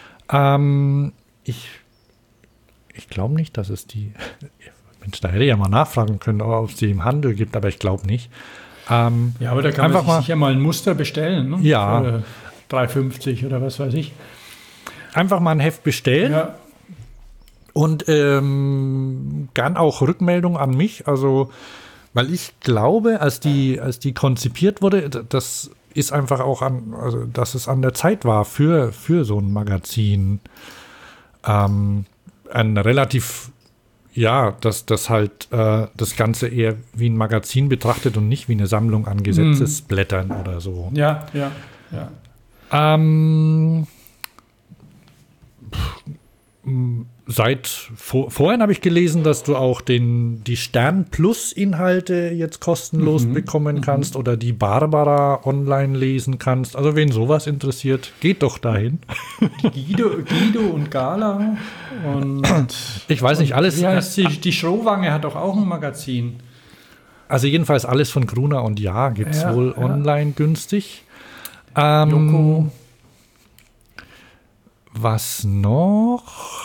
Ich glaube nicht, dass es die Mensch, da hätte ich ja mal nachfragen können, ob es die im Handel gibt, aber ich glaube nicht.
Ja, aber da kann man sich ja mal ein Muster bestellen, ne?
Ja.
Für 3,50 oder was weiß ich.
Einfach mal ein Heft bestellen.
Ja.
Und gern auch Rückmeldung an mich. Also, weil ich glaube, als die konzipiert wurde, das ist einfach auch dass es an der Zeit war für so ein Magazin. Ein relativ, dass halt das Ganze eher wie ein Magazin betrachtet und nicht wie eine Sammlung an Gesetzesblättern oder so.
Ja.
Vorhin habe ich gelesen, dass du auch die Stern-Plus-Inhalte jetzt kostenlos bekommen kannst oder die Barbara online lesen kannst. Also wen sowas interessiert, geht doch dahin.
Guido und Gala und
ich weiß nicht, alles.
Wie heißt sie? Die Schrowange hat doch auch ein Magazin.
Also jedenfalls alles von Gruner und Jahr gibt es wohl online günstig.
Joko.
Was noch?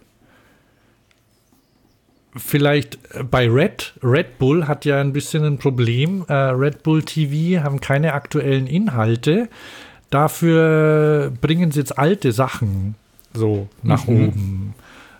Vielleicht bei Red Bull hat ja ein bisschen ein Problem. Red Bull TV haben keine aktuellen Inhalte. Dafür bringen sie jetzt alte Sachen so nach oben.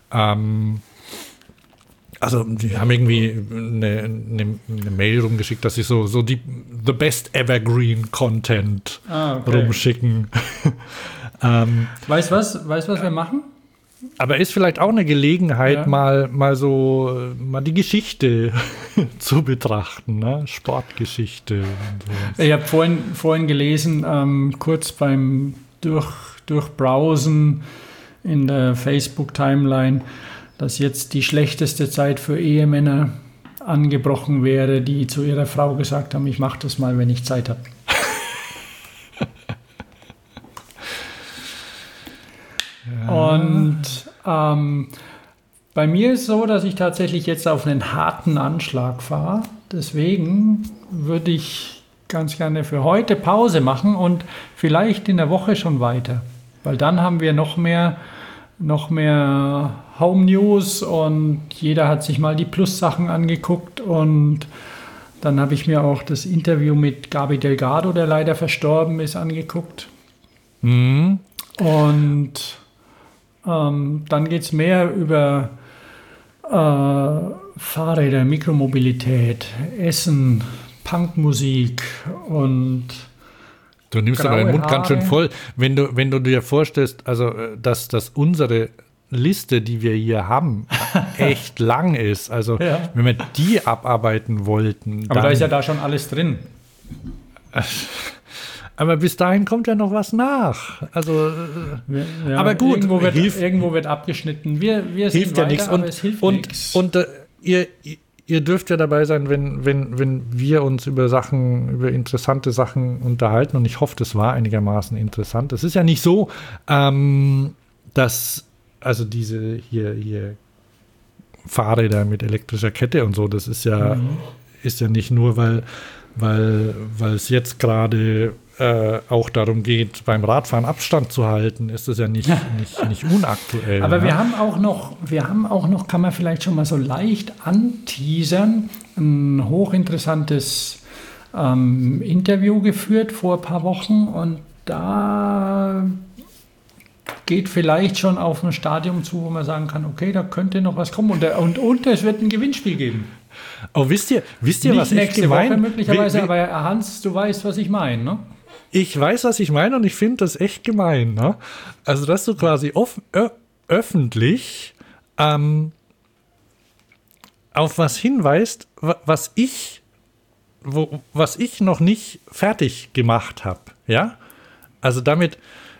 Also die haben irgendwie eine Mail rumgeschickt, dass sie so the best evergreen Content rumschicken.
Weißt du, was wir machen?
Aber ist vielleicht auch eine Gelegenheit, mal die Geschichte zu betrachten, ne? Sportgeschichte. Und so.
Ich habe vorhin gelesen, kurz beim Durchbrowsen in der Facebook-Timeline, dass jetzt die schlechteste Zeit für Ehemänner angebrochen wäre, die zu ihrer Frau gesagt haben, ich mache das mal, wenn ich Zeit habe. Und bei mir ist es so, dass ich tatsächlich jetzt auf einen harten Anschlag fahre. Deswegen würde ich ganz gerne für heute Pause machen und vielleicht in der Woche schon weiter. Weil dann haben wir noch mehr Home News und jeder hat sich mal die Plus-Sachen angeguckt. Und dann habe ich mir auch das Interview mit Gabi Delgado, der leider verstorben ist, angeguckt. Und dann geht es mehr über Fahrräder, Mikromobilität, Essen, Punkmusik und
du nimmst aber den Mund ganz schön voll, wenn du dir vorstellst, also dass unsere Liste, die wir hier haben, echt lang ist. Also wenn wir die abarbeiten wollten.
Aber da ist ja da schon alles drin.
Aber bis dahin kommt ja noch was nach. Also, aber gut.
Irgendwo wird abgeschnitten. Wir
hilft ja nichts.
Aber es hilft nichts.
Und ihr dürft ja dabei sein, wenn wir uns über interessante Sachen unterhalten. Und ich hoffe, das war einigermaßen interessant. Es ist ja nicht so, dass also diese hier Fahrräder mit elektrischer Kette und so. Das ist ja nicht nur, weil es jetzt gerade auch darum geht, beim Radfahren Abstand zu halten, ist das ja nicht unaktuell.
Aber wir haben auch noch, kann man vielleicht schon mal so leicht anteasern, ein hochinteressantes Interview geführt vor ein paar Wochen und da geht vielleicht schon auf ein Stadium zu, wo man sagen kann, okay, da könnte noch was kommen und es wird ein Gewinnspiel geben.
Oh, wisst ihr,
Nicht
was ich gemeint
habe? Möglicherweise, aber Hans, du weißt, was ich meine, ne?
Ich weiß, was ich meine und ich finde das echt gemein, ne? Also, dass du quasi öffentlich auf was hinweist, was ich noch nicht fertig gemacht habe, ja? Also damit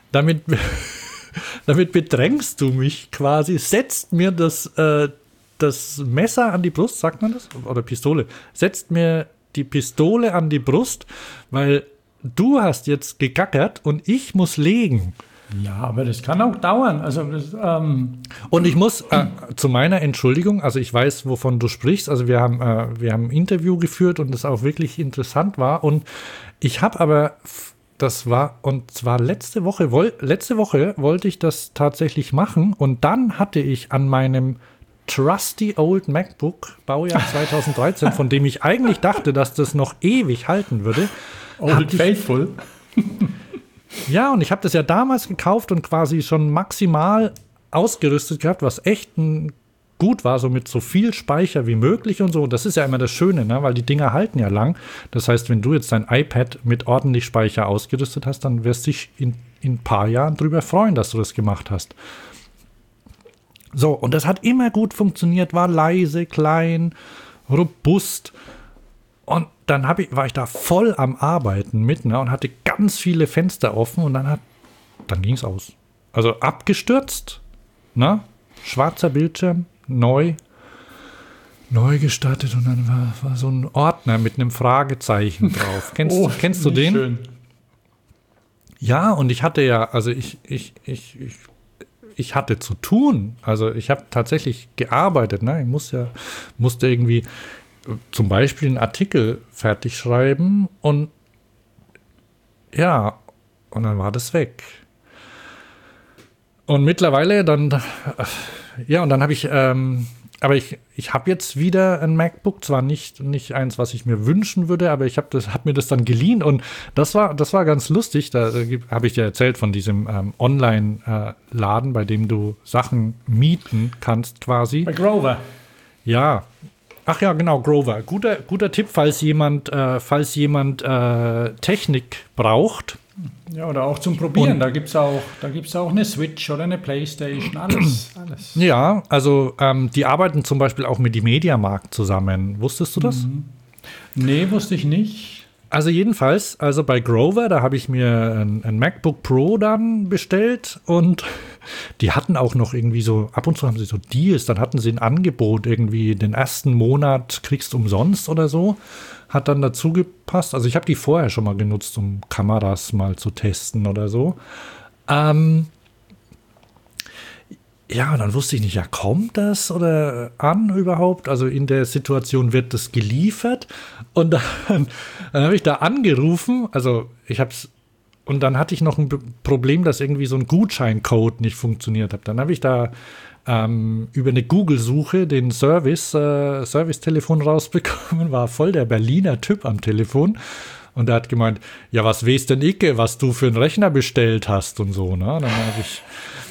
bedrängst du mich quasi, setzt mir das Messer an die Brust, sagt man das? Oder Pistole. Setzt mir die Pistole an die Brust, weil du hast jetzt gegackert und ich muss legen.
Ja, aber das kann auch dauern. Also
und ich muss zu meiner Entschuldigung, also ich weiß, wovon du sprichst. Also wir haben ein Interview geführt und das auch wirklich interessant war. Und ich habe aber, und zwar letzte Woche wollte ich das tatsächlich machen. Und dann hatte ich an meinem Trusty Old MacBook, Baujahr 2013, von dem ich eigentlich dachte, dass das noch ewig halten würde.
Old Faithful.
Ja, und ich habe das ja damals gekauft und quasi schon maximal ausgerüstet gehabt, was echt gut war, so mit so viel Speicher wie möglich und so. Das ist ja immer das Schöne, ne? Weil die Dinger halten ja lang. Das heißt, wenn du jetzt dein iPad mit ordentlich Speicher ausgerüstet hast, dann wirst du dich in ein paar Jahren drüber freuen, dass du das gemacht hast. So, und das hat immer gut funktioniert, war leise, klein, robust. Und dann war ich da voll am Arbeiten mit, ne, und hatte ganz viele Fenster offen und dann ging es aus. Also abgestürzt, ne? Schwarzer Bildschirm, neu gestartet und dann war so ein Ordner mit einem Fragezeichen drauf. Kennst du den? Schön. Ja, und ich hatte ja, also ich hatte zu tun. Also ich habe tatsächlich gearbeitet, ne? Ich musste irgendwie zum Beispiel einen Artikel fertig schreiben und ja, und dann war das weg. Und mittlerweile dann habe ich, aber ich habe jetzt wieder ein MacBook, zwar nicht eins, was ich mir wünschen würde, aber ich habe mir das dann geliehen und das war ganz lustig. Da habe ich dir erzählt von diesem Online-Laden, bei dem du Sachen mieten kannst quasi.
Bei Grover.
Ja. Ach ja, genau, Grover. Guter Tipp, falls jemand Technik braucht.
Ja, oder auch zum Probieren. Und da gibt's auch eine Switch oder eine Playstation, alles.
Ja, also die arbeiten zum Beispiel auch mit dem Mediamarkt zusammen. Wusstest du das?
Nee, wusste ich nicht.
Also jedenfalls, bei Grover, da habe ich mir ein MacBook Pro dann bestellt und die hatten auch noch irgendwie so, ab und zu haben sie so Deals, dann hatten sie ein Angebot, irgendwie den ersten Monat kriegst du umsonst oder so, hat dann dazu gepasst. Also ich habe die vorher schon mal genutzt, um Kameras mal zu testen oder so. Ja, und dann wusste ich nicht, ja, kommt das oder an überhaupt? Also in der Situation wird das geliefert und dann habe ich da angerufen, und dann hatte ich noch ein Problem, dass irgendwie so ein Gutscheincode nicht funktioniert hat. Dann habe ich da über eine Google-Suche den Service-Telefon rausbekommen, war voll der Berliner Typ am Telefon. Und der hat gemeint, ja, was weißt denn Icke, was du für einen Rechner bestellt hast und so, ne? Dann habe ich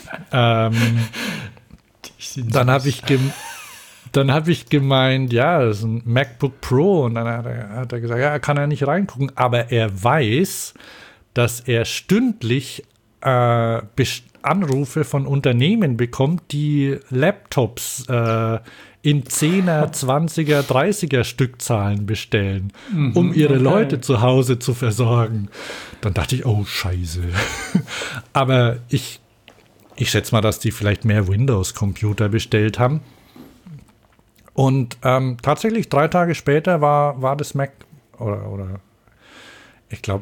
dann habe ich gemeint, ja, das ist ein MacBook Pro. Und dann hat er gesagt, ja, er kann ja nicht reingucken. Aber er weiß, dass er stündlich Anrufe von Unternehmen bekommt, die Laptops in 10er, 20er, 30er Stückzahlen bestellen, um ihre Leute zu Hause zu versorgen. Dann dachte ich, oh, scheiße. Aber ich schätze mal, dass die vielleicht mehr Windows-Computer bestellt haben. Und tatsächlich 3 Tage später war das Mac, oder ich glaube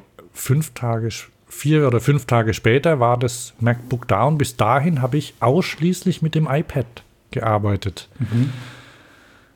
4 oder 5 Tage später war das MacBook da. Und bis dahin habe ich ausschließlich mit dem iPad gearbeitet.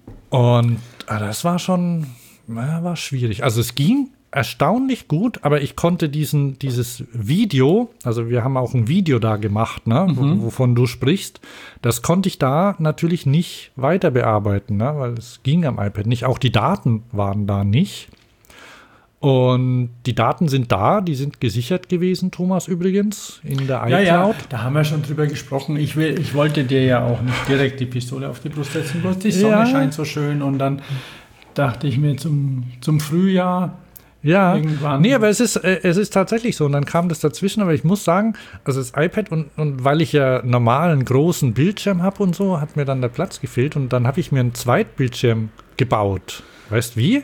Und das war schon, war schwierig. Also es ging erstaunlich gut, aber ich konnte dieses Video, also wir haben auch ein Video da gemacht, ne, wovon du sprichst, das konnte ich da natürlich nicht weiter bearbeiten, ne, weil es ging am iPad nicht. Auch die Daten waren da nicht. Und die Daten sind da, die sind gesichert gewesen, Thomas, übrigens, in der iCloud.
Ja, da haben wir schon drüber gesprochen. Ich wollte dir ja auch nicht direkt die Pistole auf die Brust setzen, bloß die Sonne scheint so schön und dann dachte ich mir zum Frühjahr,
ja,
irgendwann.
Nee, aber es ist tatsächlich so. Und dann kam das dazwischen. Aber ich muss sagen, also das iPad und weil ich ja normalen großen Bildschirm habe und so, hat mir dann der Platz gefehlt. Und dann habe ich mir einen Zweitbildschirm gebaut. Weißt wie?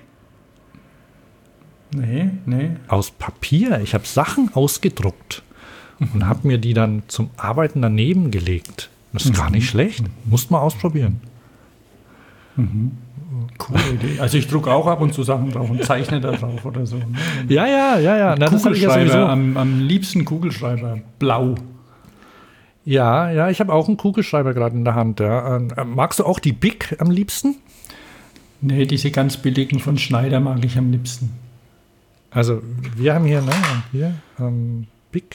Nee.
Aus Papier. Ich habe Sachen ausgedruckt und habe mir die dann zum Arbeiten daneben gelegt. Das ist gar nicht schlecht. Musst mal ausprobieren.
Coole Idee. Also ich drucke auch ab und zu Sachen drauf und zeichne da drauf oder so. Ne?
Ja. Na, das
Kugelschreiber,
ich ja sowieso.
am liebsten Kugelschreiber. Blau.
Ja, ich habe auch einen Kugelschreiber gerade in der Hand. Ja. Magst du auch die Bic am liebsten?
Nee, diese ganz billigen von Schneider mag ich am liebsten.
Also wir haben hier, Bic.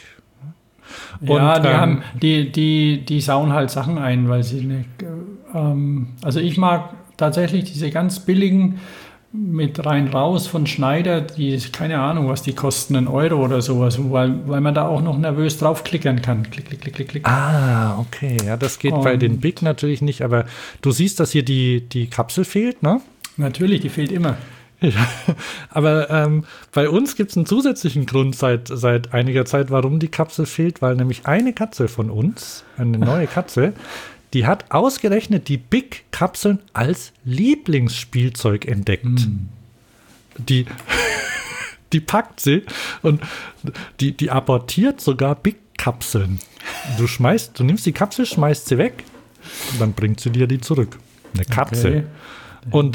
Und die sauen halt Sachen ein, weil sie nicht, also ich mag tatsächlich diese ganz billigen mit rein raus von Schneider, die, keine Ahnung, was die kosten, €1 oder sowas, weil man da auch noch nervös draufklickern kann. Klick.
Ah, okay. Ja, das geht bei den Bic natürlich nicht, aber du siehst, dass hier die Kapsel fehlt, ne?
Natürlich, die fehlt immer.
Ja, aber bei uns gibt es einen zusätzlichen Grund seit einiger Zeit, warum die Kapsel fehlt, weil nämlich eine Katze von uns, eine neue Katze, die hat ausgerechnet die Bic-Kapseln als Lieblingsspielzeug entdeckt. Die packt sie und die abortiert sogar Bic-Kapseln. Du nimmst die Kapsel, schmeißt sie weg und dann bringt sie dir die zurück. Eine Katze.
Okay.
Und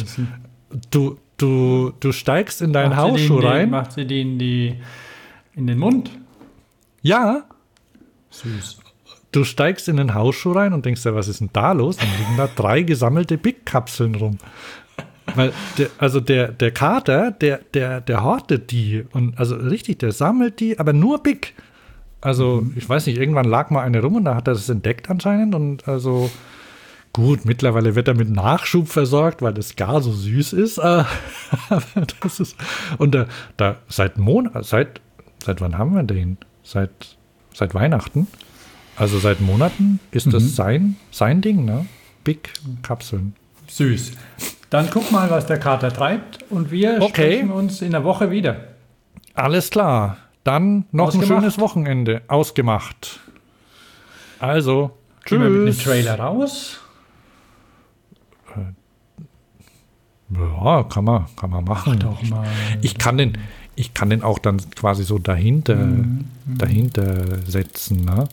du steigst in deinen Hausschuh rein.
Macht sie die in den Mund?
Ja.
Süß.
Du steigst in den Hausschuh rein und denkst dir, was ist denn da los? Dann liegen da 3 gesammelte Bic-Kapseln rum. Weil der Kater, der hortet die. Und also richtig, der sammelt die, aber nur Bic. Also, ich weiß nicht, irgendwann lag mal eine rum und da hat er das entdeckt anscheinend. Und also, gut, mittlerweile wird er mit Nachschub versorgt, weil das gar so süß ist. Aber das ist. Und seit wann haben wir den? Seit Weihnachten? Also seit Monaten ist das sein Ding, ne? Bic-Kapseln.
Süß. Dann guck mal, was der Kater treibt und wir sprechen uns in der Woche wieder.
Alles klar. Dann noch ein schönes Wochenende. Ausgemacht. Also,
tschüss. Gehen wir mit dem Trailer raus?
Ja, kann man machen.
Mach doch mal.
Ich kann den auch dann quasi so dahinter setzen, ne?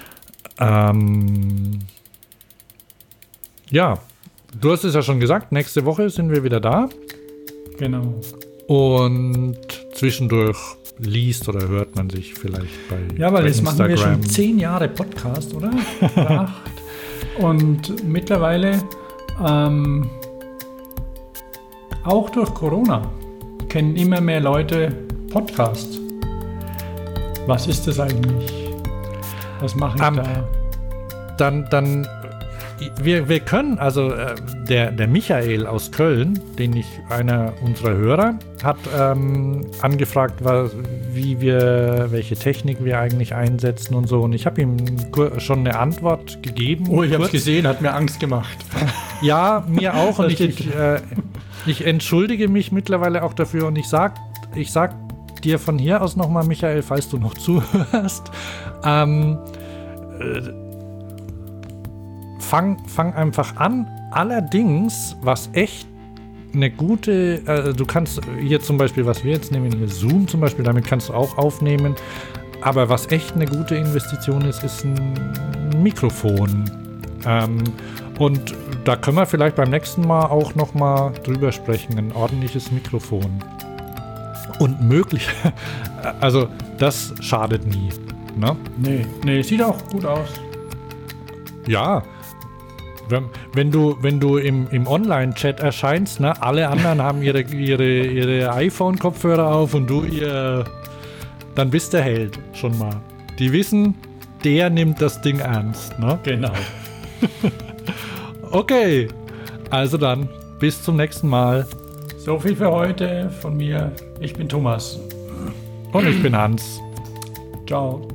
Ja, du hast es ja schon gesagt, nächste Woche sind wir wieder da.
Genau.
Und zwischendurch liest oder hört man sich vielleicht bei Instagram.
Ja, weil jetzt machen wir schon 10 Jahre Podcast, oder? 8. Und mittlerweile auch durch Corona kennen immer mehr Leute Podcasts. Was ist das eigentlich? Was mache ich da?
Dann wir können, also der Michael aus Köln, einer unserer Hörer, hat angefragt, welche Technik wir eigentlich einsetzen und so. Und ich habe ihm schon eine Antwort gegeben.
Oh, ich habe es gesehen, hat mir Angst gemacht.
Ja, mir auch. Und ich entschuldige mich mittlerweile auch dafür. Und ich sag dir von hier aus nochmal, Michael, falls du noch zuhörst, fang einfach an. Allerdings, was echt eine gute, du kannst hier zum Beispiel, was wir jetzt nehmen, hier Zoom zum Beispiel, damit kannst du auch aufnehmen. Aber was echt eine gute Investition ist ein Mikrofon. Und da können wir vielleicht beim nächsten Mal auch nochmal drüber sprechen, ein ordentliches Mikrofon. Und also das schadet nie. Ne?
Nee, sieht auch gut aus.
Ja, Wenn du im Online-Chat erscheinst, ne, alle anderen haben ihre iPhone-Kopfhörer auf und dann bist du Held schon mal. Die wissen, der nimmt das Ding ernst. Ne?
Genau.
Okay, also dann, bis zum nächsten Mal.
So viel für heute von mir. Ich bin Thomas.
Und ich bin Hans.
Ciao.